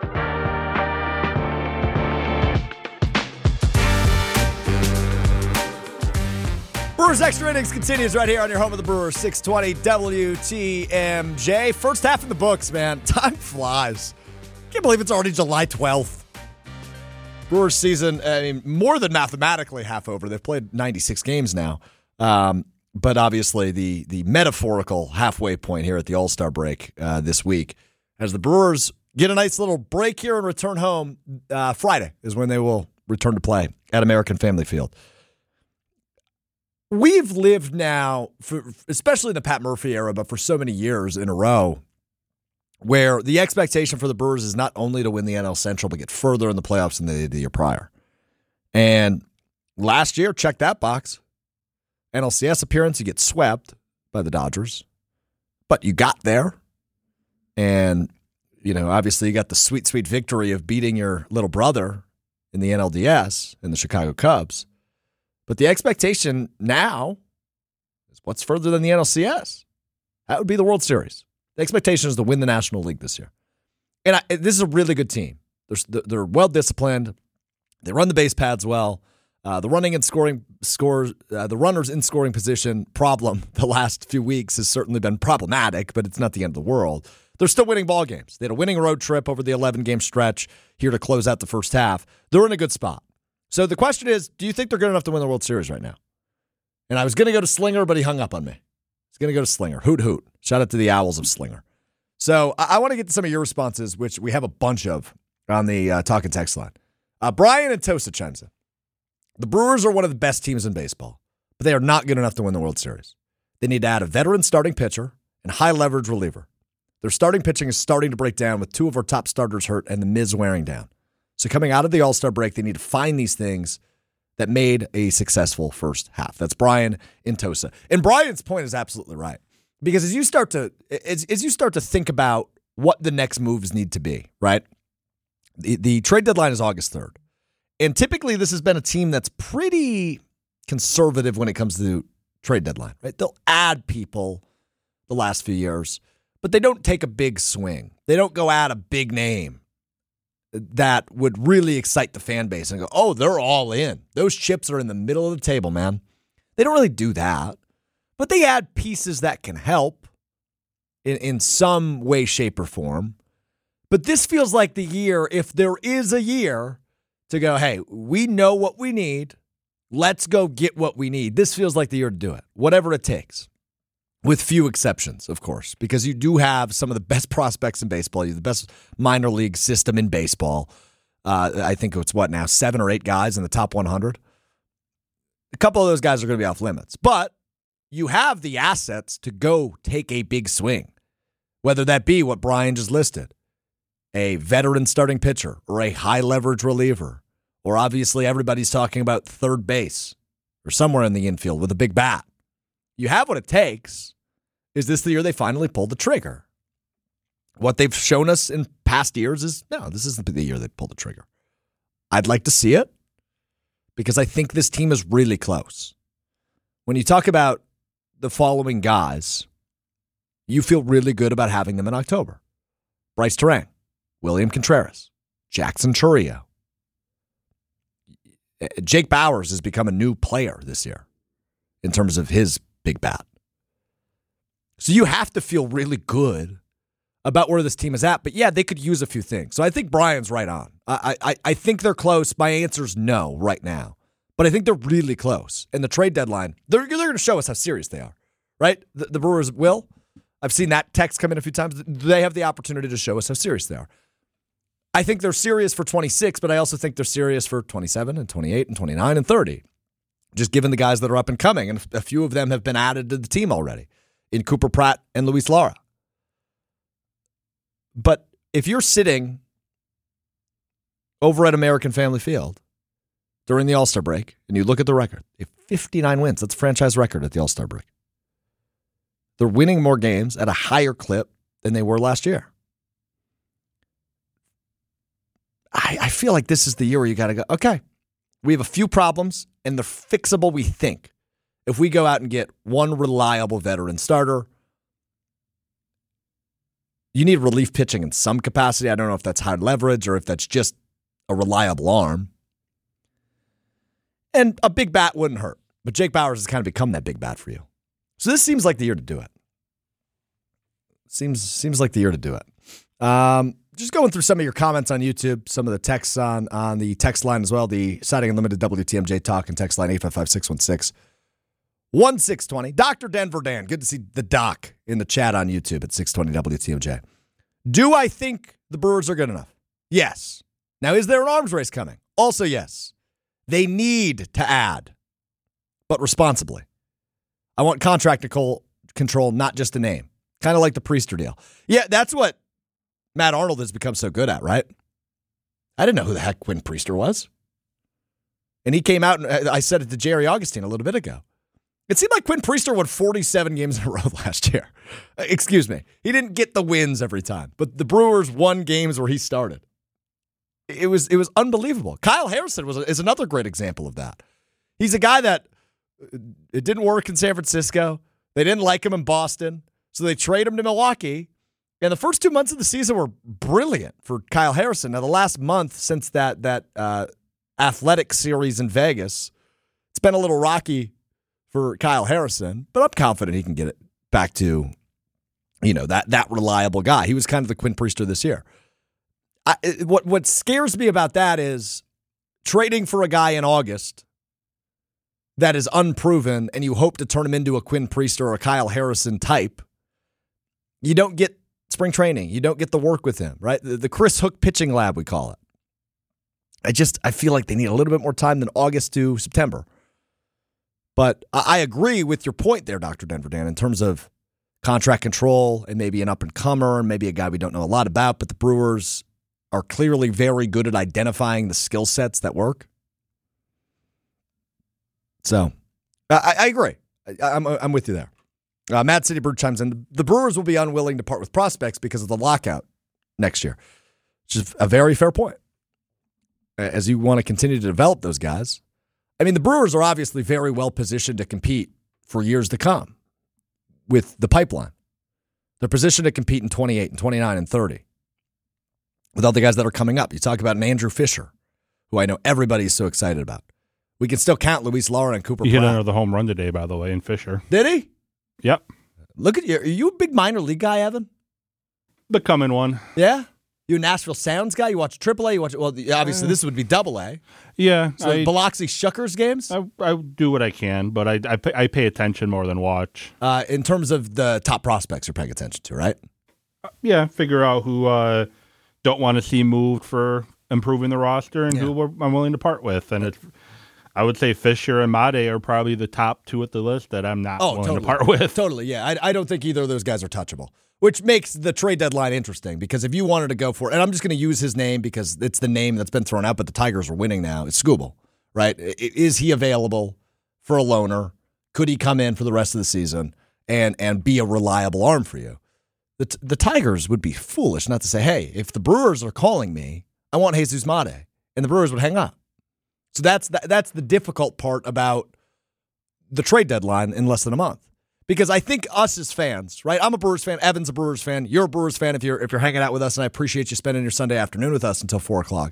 Brewers Extra Innings continues right here on your home of the Brewers, six twenty W T M J. First half in the books, man. Time flies. Can't believe it's already July twelfth. Brewers season, I mean, more than mathematically half over. They've played ninety-six games now. Um, but obviously the the metaphorical halfway point here at the All-Star break uh, this week as the Brewers get a nice little break here and return home. Uh, Friday is when they will return to play at American Family Field. We've lived now, for, especially in the Pat Murphy era, but for so many years in a row, where the expectation for the Brewers is not only to win the N L Central, but get further in the playoffs than they did the year prior. And last year, check that box. N L C S appearance, you get swept by the Dodgers. But you got there. And, you know, obviously you got the sweet, sweet victory of beating your little brother in the N L D S in the Chicago Cubs. But the expectation now is what's further than the N L C S? That would be the World Series. The expectation is to win the National League this year. And I, this is a really good team. They're, they're well-disciplined. They run the base pads well. Uh, the running and scoring scores, uh, the runners in scoring position problem the last few weeks has certainly been problematic, but it's not the end of the world. they're still winning ball games. They had a winning road trip over the eleven-game stretch here to close out the first half. They're in a good spot. So the question is, do you think they're good enough to win the World Series right now? And I was going to go to Slinger, but he hung up on me. He's going to go to Slinger. Hoot, hoot. Shout out to the Owls of Slinger. So I, I want to get to some of your responses, which we have a bunch of on the uh, talk and text line. Uh, Brian and Tosa chimes in. The Brewers are one of the best teams in baseball, but they are not good enough to win the World Series. They need to add a veteran starting pitcher and high-leverage reliever. Their starting pitching is starting to break down with two of our top starters hurt and the Miz wearing down. So coming out of the All-Star break, they need to find these things that made a successful first half. That's Brian in Tosa. And Brian's point is absolutely right. Because as you start to as, as you start to think about what the next moves need to be, right? The, the trade deadline is August third. And typically this has been a team that's pretty conservative when it comes to trade deadline, right? They'll add people the last few years, but they don't take a big swing. They don't go add a big name that would really excite the fan base and go, oh, they're all in. Those chips are in the middle of the table, man. They don't really do that, but they add pieces that can help in, in some way, shape, or form. But this feels like the year, if there is a year, to go, hey, we know what we need. Let's go get what we need. This feels like the year to do it, whatever it takes. With few exceptions, of course, because you do have some of the best prospects in baseball. You have the best minor league system in baseball. Uh, I think it's, what now, seven or eight guys in the top one hundred? A couple of those guys are going to be off limits. But you have the assets to go take a big swing, whether that be what Brian just listed, a veteran starting pitcher or a high-leverage reliever, or obviously everybody's talking about third base or somewhere in the infield with a big bat. You have what it takes. Is this the year they finally pulled the trigger? What they've shown us in past years is, no, this isn't the year they pulled the trigger. I'd like to see it because I think this team is really close. When you talk about the following guys, you feel really good about having them in October. Bryce Terang, William Contreras, Jackson Chourio. Jake Bauers has become a new player this year in terms of his big bat. So you have to feel really good about where this team is at. But yeah, they could use a few things. So I think Brian's right on. I I, I think they're close. My answer's no right now. But I think they're really close. And the trade deadline, they're, they're going to show us how serious they are, right? The, the Brewers will. I've seen that text come in a few times. They have the opportunity to show us how serious they are. I think they're serious for twenty-six, but I also think they're serious for twenty-seven and twenty-eight and twenty-nine and thirty. Just given the guys that are up and coming. And a few of them have been added to the team already in Cooper Pratt and Luis Lara. But if you're sitting over at American Family Field during the All-Star break and you look at the record, they have fifty-nine wins. That's a franchise record at the All-Star break. They're winning more games at a higher clip than they were last year. I, I feel like this is the year where you got to go, okay, we have a few problems and they're fixable, we think. If we go out and get one reliable veteran starter, you need relief pitching in some capacity. I don't know if that's high leverage or if that's just a reliable arm. And a big bat wouldn't hurt. But Jake Bauers has kind of become that big bat for you. So this seems like the year to do it. Seems seems like the year to do it. Um, just going through some of your comments on YouTube, some of the texts on, on the text line as well, the Siding Unlimited W T M J Talk and text line eight five five, six one six, one six two zero. Doctor Denver Dan, good to see the doc in the chat on YouTube at six twenty W T M J. Do I think the Brewers are good enough? Yes. Now, is there an arms race coming? Also, yes. They need to add, but responsibly. I want contract control, not just a name. Kind of like the Priester deal. Yeah, that's what Matt Arnold has become so good at, right? I didn't know who the heck Quinn Priester was. And he came out, and I said it to Jerry Augustine a little bit ago. It seemed like Quinn Priester won forty-seven games in a row last year. Excuse me. He didn't get the wins every time, but the Brewers won games where he started. It was it was unbelievable. Kyle Harrison was is another great example of that. He's a guy that it didn't work in San Francisco. They didn't like him in Boston, so they trade him to Milwaukee. And the first two months of the season were brilliant for Kyle Harrison. Now, the last month since that that uh, athletic series in Vegas, it's been a little rocky for Kyle Harrison, but I'm confident he can get it back to you know, that that reliable guy. He was kind of the Quinn Priester this year. I, what what scares me about that is trading for a guy in August that is unproven and you hope to turn him into a Quinn Priester or a Kyle Harrison type. You don't get spring training. You don't get the work with him, right? The, the Chris Hook pitching lab, we call it. I just, I feel like they need a little bit more time than August to September. But I, I agree with your point there, Doctor Denver Dan, in terms of contract control and maybe an up-and-comer and maybe a guy we don't know a lot about, but the Brewers are clearly very good at identifying the skill sets that work. So, I, I agree. I, I'm, I'm with you there. Uh, Mad City Bird chimes in. The Brewers will be unwilling to part with prospects because of the lockout next year, which is a very fair point. As you want to continue to develop those guys. I mean, the Brewers are obviously very well positioned to compete for years to come with the pipeline. They're positioned to compete in twenty-eight and twenty-nine and thirty with all the guys that are coming up. You talk about an Andrew Fisher, who I know everybody's so excited about. We can still count Luis Lara and Cooper He Pratt. hit another home run today, by the way, in Fisher. Did he? Yep. Look at you. Are you a big minor league guy, Evan? Becoming one. Yeah? You a Nashville Sounds guy? You watch triple A? You watch, well, obviously this would be double A. Yeah. So I, Biloxi Shuckers games? I, I do what I can, but I, I, pay, I pay attention more than watch. Uh, in terms of the top prospects you're paying attention to, right? Uh, yeah, figure out who uh, don't want to see moved for improving the roster and Yeah. who we're, I'm willing to part with. And it's, I would say Fisher and Made are probably the top two at the list that I'm not Oh, willing totally. to part with. Totally, yeah. I, I don't think either of those guys are touchable, which makes the trade deadline interesting because if you wanted to go for it, and I'm just going to use his name because it's the name that's been thrown out, but the Tigers are winning now. It's Skubal, right? I- Is he available for a loaner? Could he come in for the rest of the season and and be a reliable arm for you? The, t- the Tigers would be foolish not to say, hey, if the Brewers are calling me, I want Jesus Made, and the Brewers would hang up. So that's the, that's the difficult part about the trade deadline in less than a month. Because I think us as fans, right? I'm a Brewers fan. Evan's a Brewers fan. You're a Brewers fan if you're if you're hanging out with us, and I appreciate you spending your Sunday afternoon with us until four o'clock.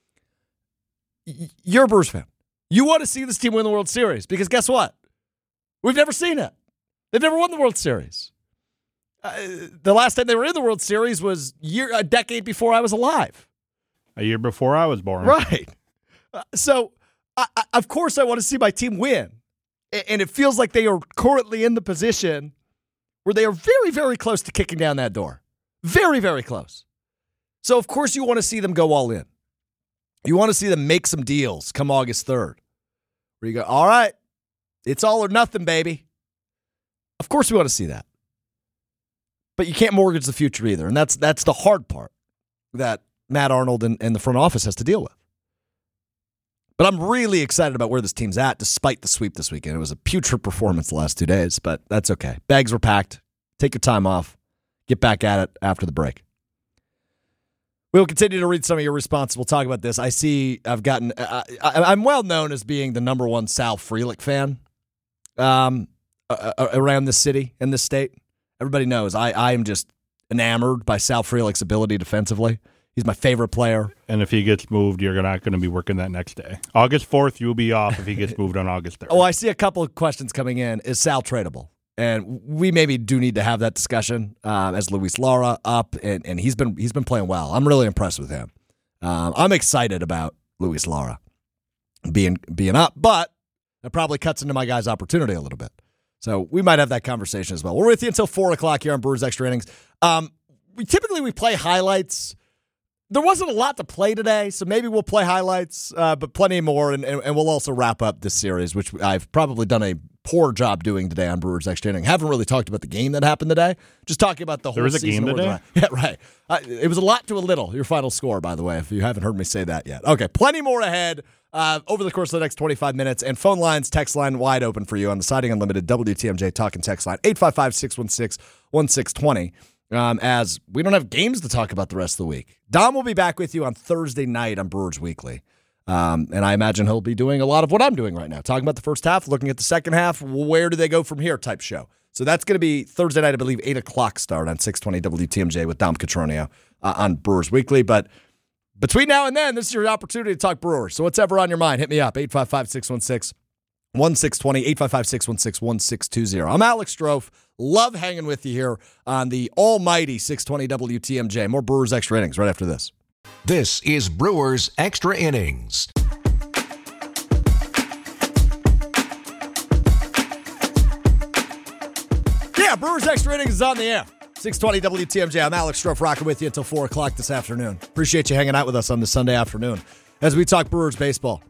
You're a Brewers fan. You want to see this team win the World Series because guess what? We've never seen it. They've never won the World Series. Uh, the last time they were in the World Series was year a decade before I was alive. A year before I was born. Right. Uh, so, I, I, of course, I want to see my team win. A- And it feels like they are currently in the position where they are very, very close to kicking down that door. Very, very close. So, of course, you want to see them go all in. You want to see them make some deals come August third. Where you go, all right, it's all or nothing, baby. Of course we want to see that. But you can't mortgage the future either. And that's that's the hard part that Matt Arnold and, and the front office has to deal with. But I'm really excited about where this team's at, despite the sweep this weekend. It was a putrid performance the last two days, but that's okay. Bags were packed. Take your time off. Get back at it after the break. We'll continue to read some of your responses. We'll talk about this. I see I've gotten, I, I, I'm well known as being the number one Sal Frelick fan um, uh, around this city and this state. Everybody knows I, I am just enamored by Sal Frelick's ability defensively. He's my favorite player. And if he gets moved, you're not going to be working that next day. August fourth, you'll be off if he gets moved on August third. Oh, I see a couple of questions coming in. Is Sal tradable? And we maybe do need to have that discussion um, as Luis Lara up, and, and he's been he's been playing well. I'm really impressed with him. Um, I'm excited about Luis Lara being being up, but it probably cuts into my guy's opportunity a little bit. So we might have that conversation as well. We're with you until four o'clock here on Brewers Extra Innings. Um, we typically we play highlights. There wasn't a lot to play today, so maybe we'll play highlights, uh, but plenty more, and, and, and we'll also wrap up this series, which I've probably done a poor job doing today on Brewers Extra Inning. Haven't really talked about the game that happened today. Just talking about the whole There was a season. game today? Yeah, right. Uh, it was a lot to a little, your final score, by the way, if you haven't heard me say that yet. Okay, plenty more ahead uh, over the course of the next twenty-five minutes, and phone lines, text line wide open for you on the Siding Unlimited W T M J Talk and Text line, eight five five, six one six, one six two zero. Um, as we don't have games to talk about the rest of the week. Dom will be back with you on Thursday night on Brewers Weekly. Um, and I imagine he'll be doing a lot of what I'm doing right now, talking about the first half, looking at the second half, where do they go from here type show. So that's going to be Thursday night, I believe, eight o'clock start on six twenty W T M J with Dom Catronio uh, on Brewers Weekly. But between now and then, this is your opportunity to talk Brewers. So whatever on your mind, hit me up, eight five five, six one six, one six two zero, eight five five, six one six, one six two zero. I'm Alex Strofe. Love hanging with you here on the almighty six twenty W T M J. More Brewers Extra Innings right after this. This is Brewers Extra Innings. Yeah, Brewers Extra Innings is on the air. six twenty W T M J. I'm Alex Strofe, rocking with you until four o'clock this afternoon. Appreciate you hanging out with us on this Sunday afternoon as we talk Brewers baseball.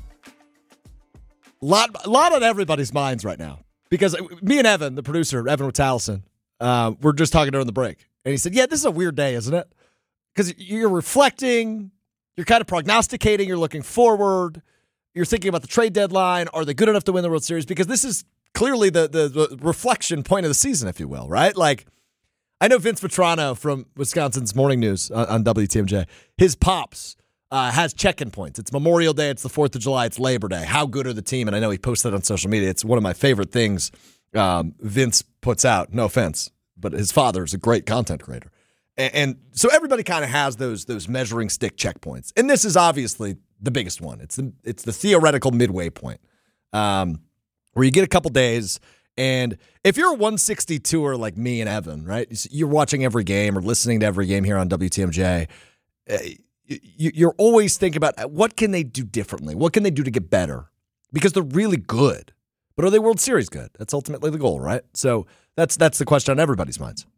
A lot, a lot on everybody's minds right now because me and Evan, the producer, Evan Witallison, uh, we're just talking during the break. And he said, yeah, this is a weird day, isn't it? Because you're reflecting, you're kind of prognosticating, you're looking forward, you're thinking about the trade deadline. Are they good enough to win the World Series? Because this is clearly the, the, the reflection point of the season, if you will, right? Like, I know Vince Vetrano from Wisconsin's Morning News on, on W T M J. His pops uh, has check-in points. It's Memorial Day. It's the fourth of July. It's Labor Day. How good are the team? And I know he posted on social media. It's one of my favorite things um, Vince puts out. No offense, but his father is a great content creator. And, and so everybody kind of has those those measuring stick checkpoints. And this is obviously the biggest one. It's the, it's the theoretical midway point um, where you get a couple days. And if you're a one sixty-two-er like me and Evan, right, you're watching every game or listening to every game here on W T M J, uh, you, you're always thinking about what can they do differently? What can they do to get better? Because they're really good. But are they World Series good? That's ultimately the goal, right? So that's that's the question on everybody's minds.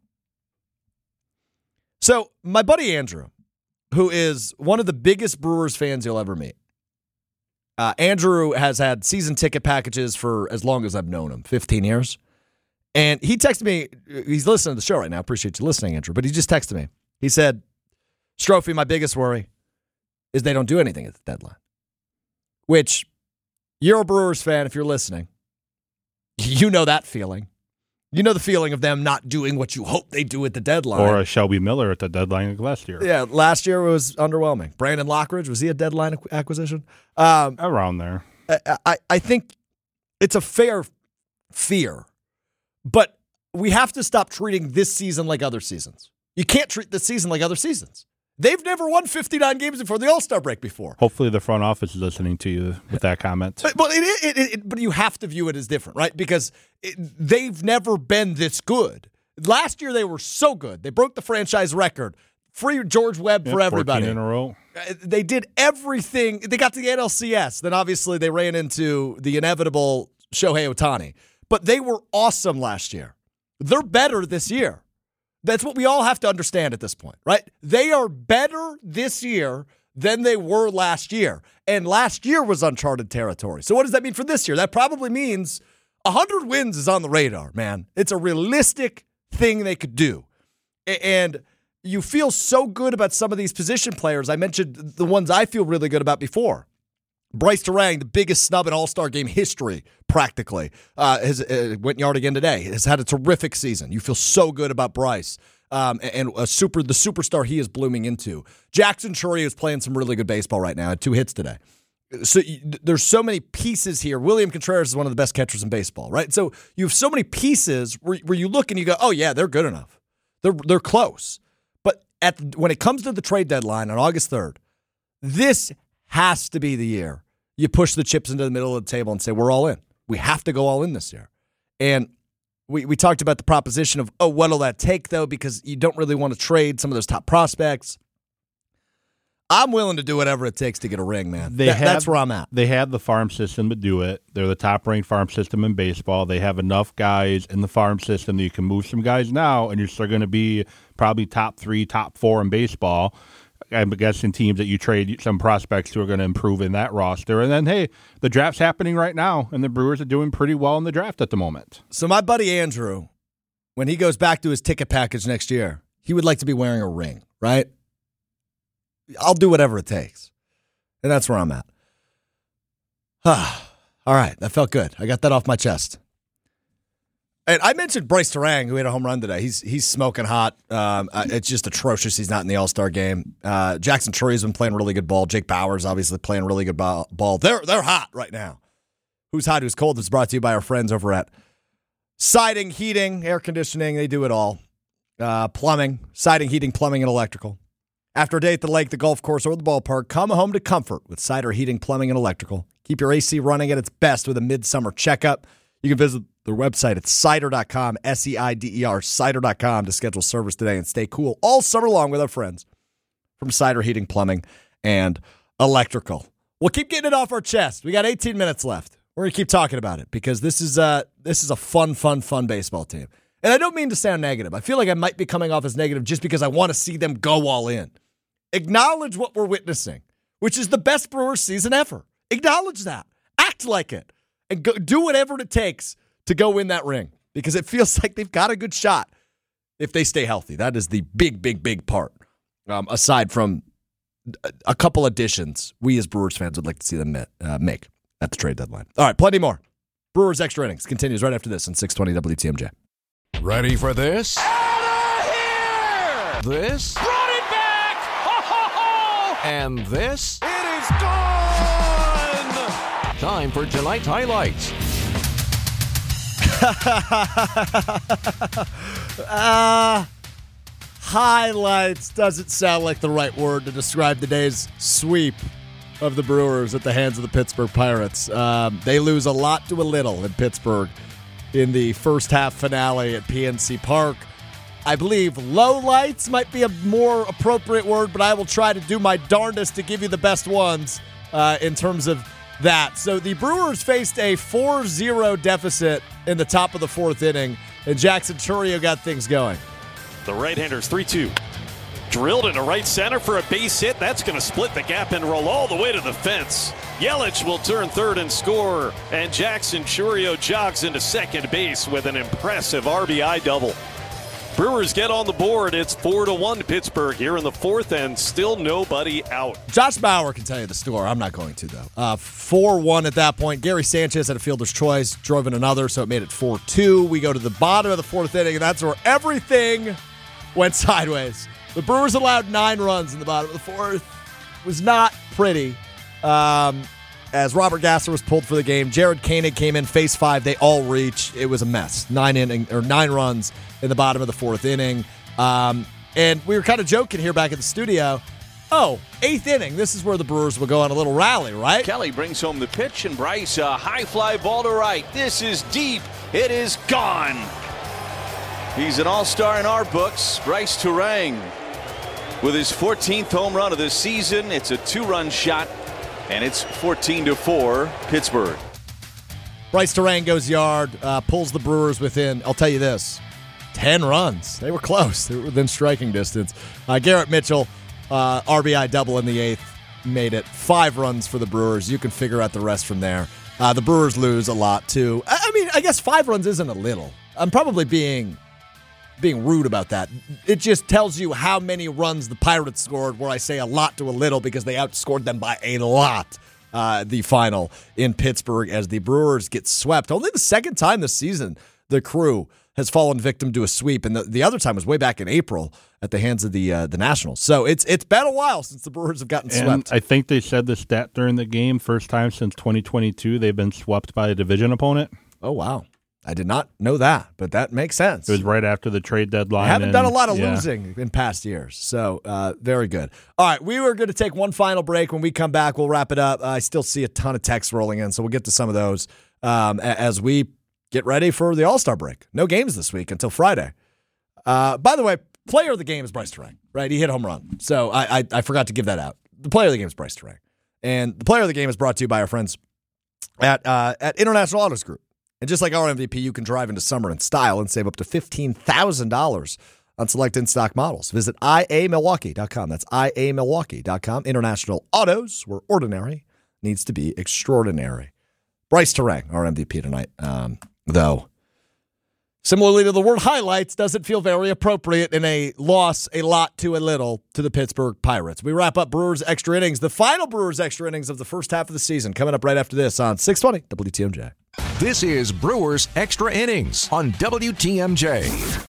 So my buddy Andrew, who is one of the biggest Brewers fans you'll ever meet, Uh, Andrew has had season ticket packages for as long as I've known him, fifteen years. And he texted me, he's listening to the show right now. Appreciate you listening, Andrew. But he just texted me. He said, Strophy, my biggest worry is they don't do anything at the deadline. Which, you're a Brewers fan if you're listening. You know that feeling. You know the feeling of them not doing what you hope they do at the deadline. Or a Shelby Miller at the deadline last year. Yeah, last year was underwhelming. Brandon Lockridge, was he a deadline acquisition? Um, Around there. I, I, I think it's a fair fear, but we have to stop treating this season like other seasons. You can't treat this season like other seasons. They've never won fifty-nine games before the All-Star break before. Hopefully the front office is listening to you with that comment. But, but, it, it, it, it, but you have to view it as different, right? Because it, they've never been this good. Last year they were so good. They broke the franchise record. Free George Webb yeah, for everybody. fourteen in a row. They did everything. They got to the N L C S. Then obviously they ran into the inevitable Shohei Ohtani. But they were awesome last year. They're better this year. That's what we all have to understand at this point, right? They are better this year than they were last year. And last year was uncharted territory. So what does that mean for this year? That probably means one hundred wins is on the radar, man. It's a realistic thing they could do. And you feel so good about some of these position players. I mentioned the ones I feel really good about before. Bryce Terang, the biggest snub in All-Star game history, practically, uh, has uh, went yard again today. Has had a terrific season. You feel so good about Bryce um, and a super the superstar he is blooming into. Jackson Chourio is playing some really good baseball right now. Had two hits today. So you, there's so many pieces here. William Contreras is one of the best catchers in baseball, right? So you have so many pieces where, where you look and you go, oh yeah, they're good enough. They're they're close. But at when it comes to the trade deadline on August third, this has to be the year you push the chips into the middle of the table and say, we're all in. We have to go all in this year. And we, we talked about the proposition of, oh, what'll that take, though, because you don't really want to trade some of those top prospects. I'm willing to do whatever it takes to get a ring, man. They that, have, that's where I'm at. They have the farm system to do it. They're the top-ranked farm system in baseball. They have enough guys in the farm system that you can move some guys now, and you're still going to be probably top three, top four in baseball. I'm guessing teams that you trade some prospects who are going to improve in that roster. And then, hey, the draft's happening right now, and the Brewers are doing pretty well in the draft at the moment. So my buddy Andrew, when he goes back to his ticket package next year, he would like to be wearing a ring, right? I'll do whatever it takes. And that's where I'm at. All right, that felt good. I got that off my chest. And I mentioned Bryce Terang, who hit a home run today. He's he's smoking hot. Um, uh, it's just atrocious he's not in the All-Star game. Uh, Jackson Chourio's been playing really good ball. Jake Bauers obviously playing really good ball. ball. They're they're hot right now. Who's Hot, Who's Cold is brought to you by our friends over at Siding, Heating, Air Conditioning. They do it all. Uh, plumbing, siding, heating, plumbing, and electrical. After a day at the lake, the golf course, or the ballpark, come home to comfort with Cider Heating, Plumbing, and Electrical. Keep your A C running at its best with a midsummer checkup. You can visit their website at Seider dot com, S E I D E R, Seider dot com to schedule service today and stay cool all summer long with our friends from Seider Heating, Plumbing, and Electrical. We'll keep getting it off our chest. We got eighteen minutes left. We're going to keep talking about it because this is, uh, this is a fun, fun, fun baseball team. And I don't mean to sound negative. I feel like I might be coming off as negative just because I want to see them go all in. Acknowledge what we're witnessing, which is the best Brewers season ever. Acknowledge that. Act like it. And go, do whatever it takes to go win that ring because it feels like they've got a good shot if they stay healthy. That is the big, big, big part. Um, aside from a couple additions we as Brewers fans would like to see them uh, make at the trade deadline. All right, plenty more. Brewers Extra Innings continues right after this on six twenty W T M J. Ready for this? Out of here! This? Brought it back! Ho, ho, ho! And this? It is gone! Time for tonight's highlights. uh, highlights doesn't sound like the right word to describe the day's sweep of the Brewers at the hands of the Pittsburgh Pirates. Um, they lose a lot to a little in Pittsburgh in the first half finale at P N C Park. I believe low lights might be a more appropriate word, but I will try to do my darndest to give you the best ones uh, in terms of that. So the Brewers faced a four zero deficit in the top of the fourth inning, and Jackson Chourio got things going. The right-handers three two. Drilled into right center for a base hit. That's going to split the gap and roll all the way to the fence. Yelich will turn third and score, and Jackson Chourio jogs into second base with an impressive R B I double. Brewers get on the board. It's four to one Pittsburgh here in the fourth, and still nobody out. Josh Bauer can tell you the score. I'm not going to, though. Uh, four one at that point. Gary Sanchez had a fielder's choice, drove in another, so it made it four two. We go to the bottom of the fourth inning, and that's where everything went sideways. The Brewers allowed nine runs in the bottom of the fourth. It was not pretty. Um, as Robert Gasser was pulled for the game, Jared Koenig came in, face five. They all reached. It was a mess. Nine inning or nine runs in the bottom of the fourth inning. Um, and we were kind of joking here back at the studio. Oh, eighth inning. This is where the Brewers will go on a little rally, right? Kelly brings home the pitch, and Bryce, a high fly ball to right. This is deep. It is gone. He's an all-star in our books. Bryce Turang with his fourteenth home run of the season. It's a two-run shot, and it's fourteen to four Pittsburgh. Bryce Turang goes yard, uh, pulls the Brewers within, I'll tell you this, ten runs. They were close. They were within striking distance. Uh, Garrett Mitchell, uh, R B I double in the eighth, made it five runs for the Brewers. You can figure out the rest from there. Uh, the Brewers lose a lot, too. I, I mean, I guess five runs isn't a little. I'm probably being... being rude about that. It just tells you how many runs the Pirates scored, where I say a lot to a little because they outscored them by a lot. Uh, the final in Pittsburgh as the Brewers get swept. Only the second time this season the Crew has fallen victim to a sweep, and the, the other time was way back in April at the hands of the uh, the Nationals. So it's it's been a while since the Brewers have gotten and swept. I think they said the stat during the game, first time since twenty twenty-two they've been swept by a division opponent. Oh, wow. I did not know that, but that makes sense. It was right after the trade deadline. I haven't and, done a lot of yeah. losing in past years, so uh, very good. All right, we were going to take one final break. When we come back, we'll wrap it up. Uh, I still see a ton of texts rolling in, so we'll get to some of those um, as we get ready for the All-Star break. No games this week until Friday. Uh, by the way, player of the game is Bryce Turang, right? He hit a home run, so I, I, I forgot to give that out. The player of the game is Bryce Turang, and the player of the game is brought to you by our friends at uh, at International Autos Group. And just like our M V P, you can drive into summer in style and save up to fifteen thousand dollars on select in-stock models. Visit I A Milwaukee dot com. That's I A Milwaukee dot com. International Autos, where ordinary needs to be extraordinary. Bryce Turang, our M V P tonight, um, though. Similarly to the word highlights, doesn't feel very appropriate in a loss a lot to a little to the Pittsburgh Pirates. We wrap up Brewers Extra Innings, the final Brewers Extra Innings of the first half of the season, coming up right after this on six twenty W T M J. This is Brewers Extra Innings on W T M J.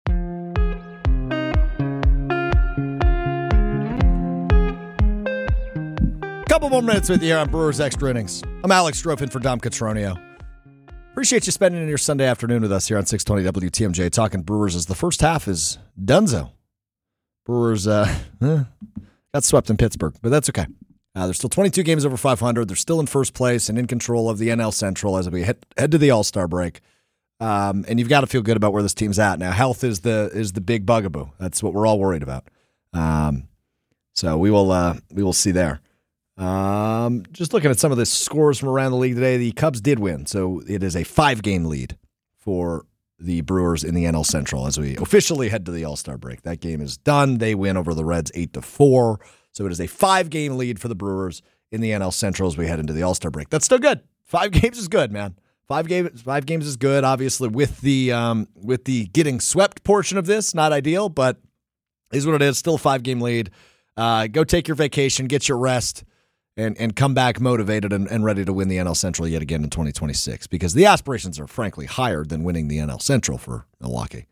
Couple more minutes with you here on Brewers Extra Innings. I'm Alex Strofe for Dom Catronio. Appreciate you spending your Sunday afternoon with us here on six twenty W T M J talking Brewers as the first half is donezo. Brewers uh, eh, got swept in Pittsburgh, but that's okay. Uh, they're still twenty-two games over five hundred. They're still in first place and in control of the N L Central as we head, head to the All-Star break. Um, and you've got to feel good about where this team's at now. Health is the is the big bugaboo. That's what we're all worried about. Um, so we will uh, we will see there. Um, just looking at some of the scores from around the league today, the Cubs did win, so it is a five-game lead for the Brewers in the N L Central as we officially head to the All-Star break. That game is done. They win over the Reds eight to four. So it is a five-game lead for the Brewers in the N L Central as we head into the All-Star break. That's still good. Five games is good, man. Five games, five games is good. Obviously, with the um, with the getting swept portion of this, not ideal, but is what it is. Still a five-game lead. Uh, go take your vacation, get your rest, and and come back motivated and, and ready to win the N L Central yet again in twenty twenty-six. Because the aspirations are frankly higher than winning the N L Central for Milwaukee.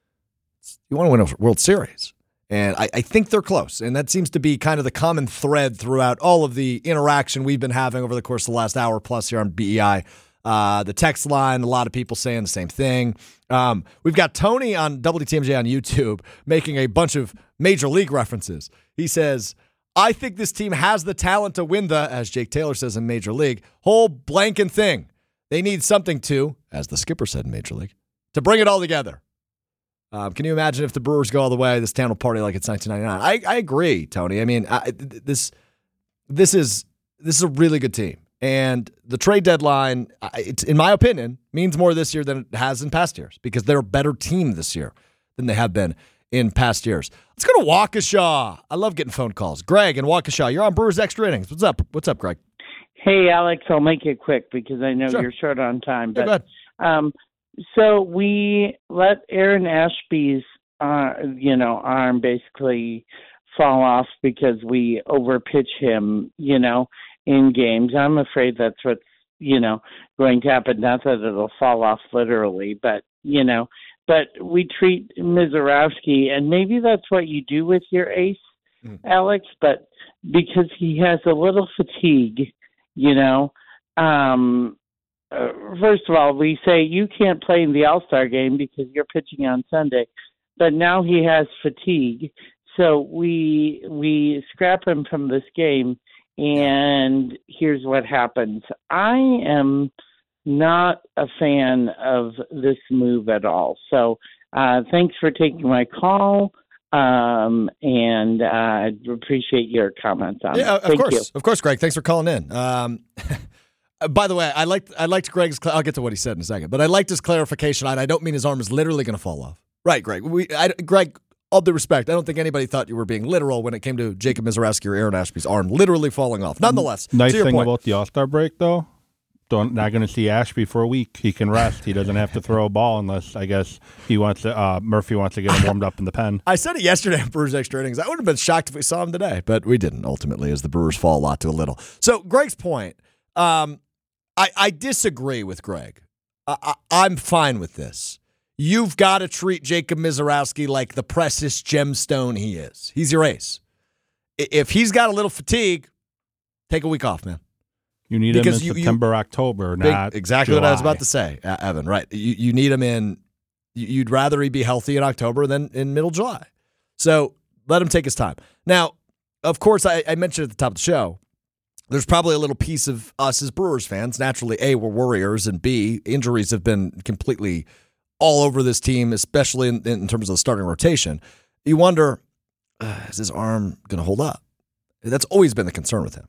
You want to win a World Series. And I, I think they're close. And that seems to be kind of the common thread throughout all of the interaction we've been having over the course of the last hour plus here on B E I. Uh, the text line, a lot of people saying the same thing. Um, we've got Tony on W T M J on YouTube making a bunch of Major League references. He says, I think this team has the talent to win the, as Jake Taylor says in Major League, whole blanking thing. They need something to, as the skipper said in Major League, to bring it all together. Um, can you imagine if the Brewers go all the way, this town will party like it's nineteen ninety-nine? I, I agree, Tony. I mean, I, this this is this is a really good team. And the trade deadline, it's, in my opinion, means more this year than it has in past years because they're a better team this year than they have been in past years. Let's go to Waukesha. I love getting phone calls. Greg in Waukesha, you're on Brewers Extra Innings. What's up? What's up, Greg? Hey, Alex, I'll make it quick because I know Sure. you're short on time. Yeah, But go ahead. um, so we let Aaron Ashby's, uh, you know, arm basically fall off because we overpitch him, you know, in games. I'm afraid that's what's, you know, going to happen. Not that it'll fall off literally, but, you know, but we treat Mizorowski, and maybe that's what you do with your ace, mm. Alex, but because he has a little fatigue, you know, um, uh, first of all, we say you can't play in the All-Star game because you're pitching on Sunday, but now he has fatigue. So we we scrap him from this game, and here's what happens. I am not a fan of this move at all. So uh, thanks for taking my call, um, and uh, I appreciate your comments on yeah, it. Of Thank course, you. of course, Greg. Thanks for calling in. Um, by the way, I liked I liked Greg's. I'll get to what he said in a second, but I liked his clarification. I, I don't mean his arm is literally going to fall off. Right, Greg. We, I, Greg. All due respect, I don't think anybody thought you were being literal when it came to Jacob Mizorowski or Aaron Ashby's arm literally falling off. Nonetheless, nice to your thing point, about the All-Star break, though, don't not going to see Ashby for a week. He can rest. He doesn't have to throw a ball unless, I guess, he wants to. Uh, Murphy wants to get him warmed up in the pen. I said it yesterday on Brewers Extra Innings. I would have been shocked if we saw him today, but we didn't. Ultimately, as the Brewers fall a lot to a little. So, Greg's point, um, I, I disagree with Greg. I, I, I'm fine with this. You've got to treat Jacob Mizorowski like the precious gemstone he is. He's your ace. If he's got a little fatigue, take a week off, man. You need Because him in you- September, October, Big- not exactly July. what I was about to say, uh, Evan. Right? You you need him in. You'd rather he be healthy in October than in middle July. So let him take his time. Now, of course, I, I mentioned at the top of the show, there's probably a little piece of us as Brewers fans. Naturally, A, we're Warriors, and B, injuries have been completely all over this team, especially in, in terms of the starting rotation. You wonder, uh, is his arm going to hold up? That's always been the concern with him.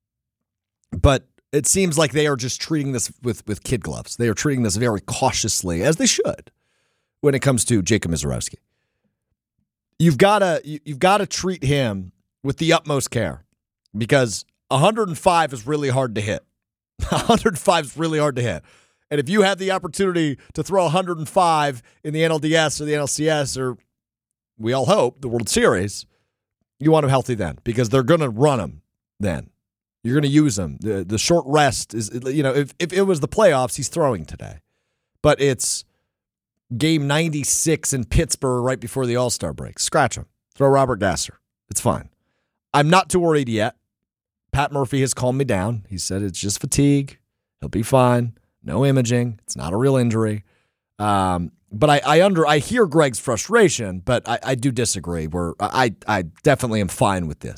But it seems like they are just treating this with, with kid gloves. They are treating this very cautiously, as they should, when it comes to Jacob Mizorowski. You've got to you've got to treat him with the utmost care because one hundred five is really hard to hit. one hundred five is really hard to hit. And if you have the opportunity to throw one hundred five in the N L D S or the N L C S or, we all hope, the World Series, you want him healthy then because they're going to run him then. You're going to use him. The, the short rest is, you know, if, if it was the playoffs, he's throwing today. But it's game ninety-six in Pittsburgh right before the All-Star break. Scratch him. Throw Robert Gasser. It's fine. I'm not too worried yet. Pat Murphy has calmed me down. He said it's just fatigue. He'll be fine. No imaging. It's not a real injury. Um, but I, I under I hear Greg's frustration, but I, I do disagree. Where I I definitely am fine with this.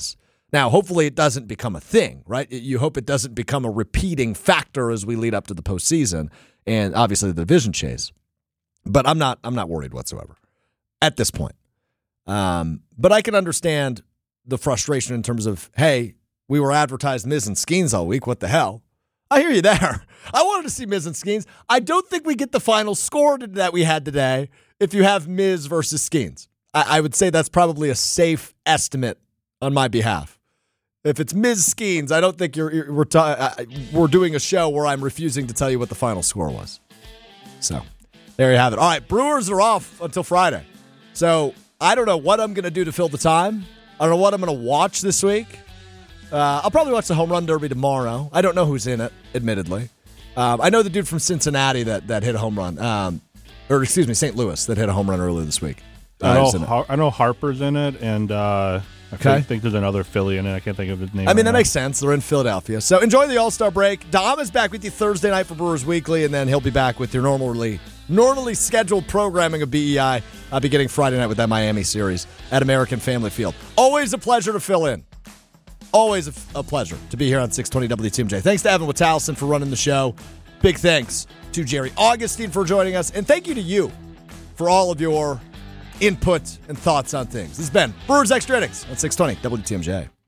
Now, hopefully it doesn't become a thing, right? You hope it doesn't become a repeating factor as we lead up to the postseason and obviously the division chase. But I'm not I'm not worried whatsoever at this point. Um, but I can understand the frustration in terms of, hey, we were advertised Miz and Skeens all week. What the hell? I hear you there. I wanted to see Miz and Skeens. I don't think we get the final score that we had today if you have Miz versus Skeens. I, I would say that's probably a safe estimate on my behalf. If it's Miz Skeens, I don't think you're, you're we're ta- uh, we're doing a show where I'm refusing to tell you what the final score was. So there you have it. All right, Brewers are off until Friday. So I don't know what I'm going to do to fill the time. I don't know what I'm going to watch this week. Uh, I'll probably watch the Home Run Derby tomorrow. I don't know who's in it, admittedly. Um, I know the dude from Cincinnati that, that hit a home run. Um, or excuse me, Saint Louis that hit a home run earlier this week. Uh, I, know, Har- I know Harper's in it, and uh, I okay. think there's another Philly in it. I can't think of his name. I mean, right that now. makes sense. They're in Philadelphia. So enjoy the All-Star break. Dom is back with you Thursday night for Brewers Weekly, and then he'll be back with your normally normally scheduled programming of B E I. I'll be getting Friday night with that Miami series at American Family Field. Always a pleasure to fill in. Always a, a pleasure to be here on six twenty W T M J. Thanks to Evan Wittalison for running the show. Big thanks to Jerry Augustine for joining us. And thank you to you for all of your input and thoughts on things. This has been Brewers Extra Innings on six twenty W T M J.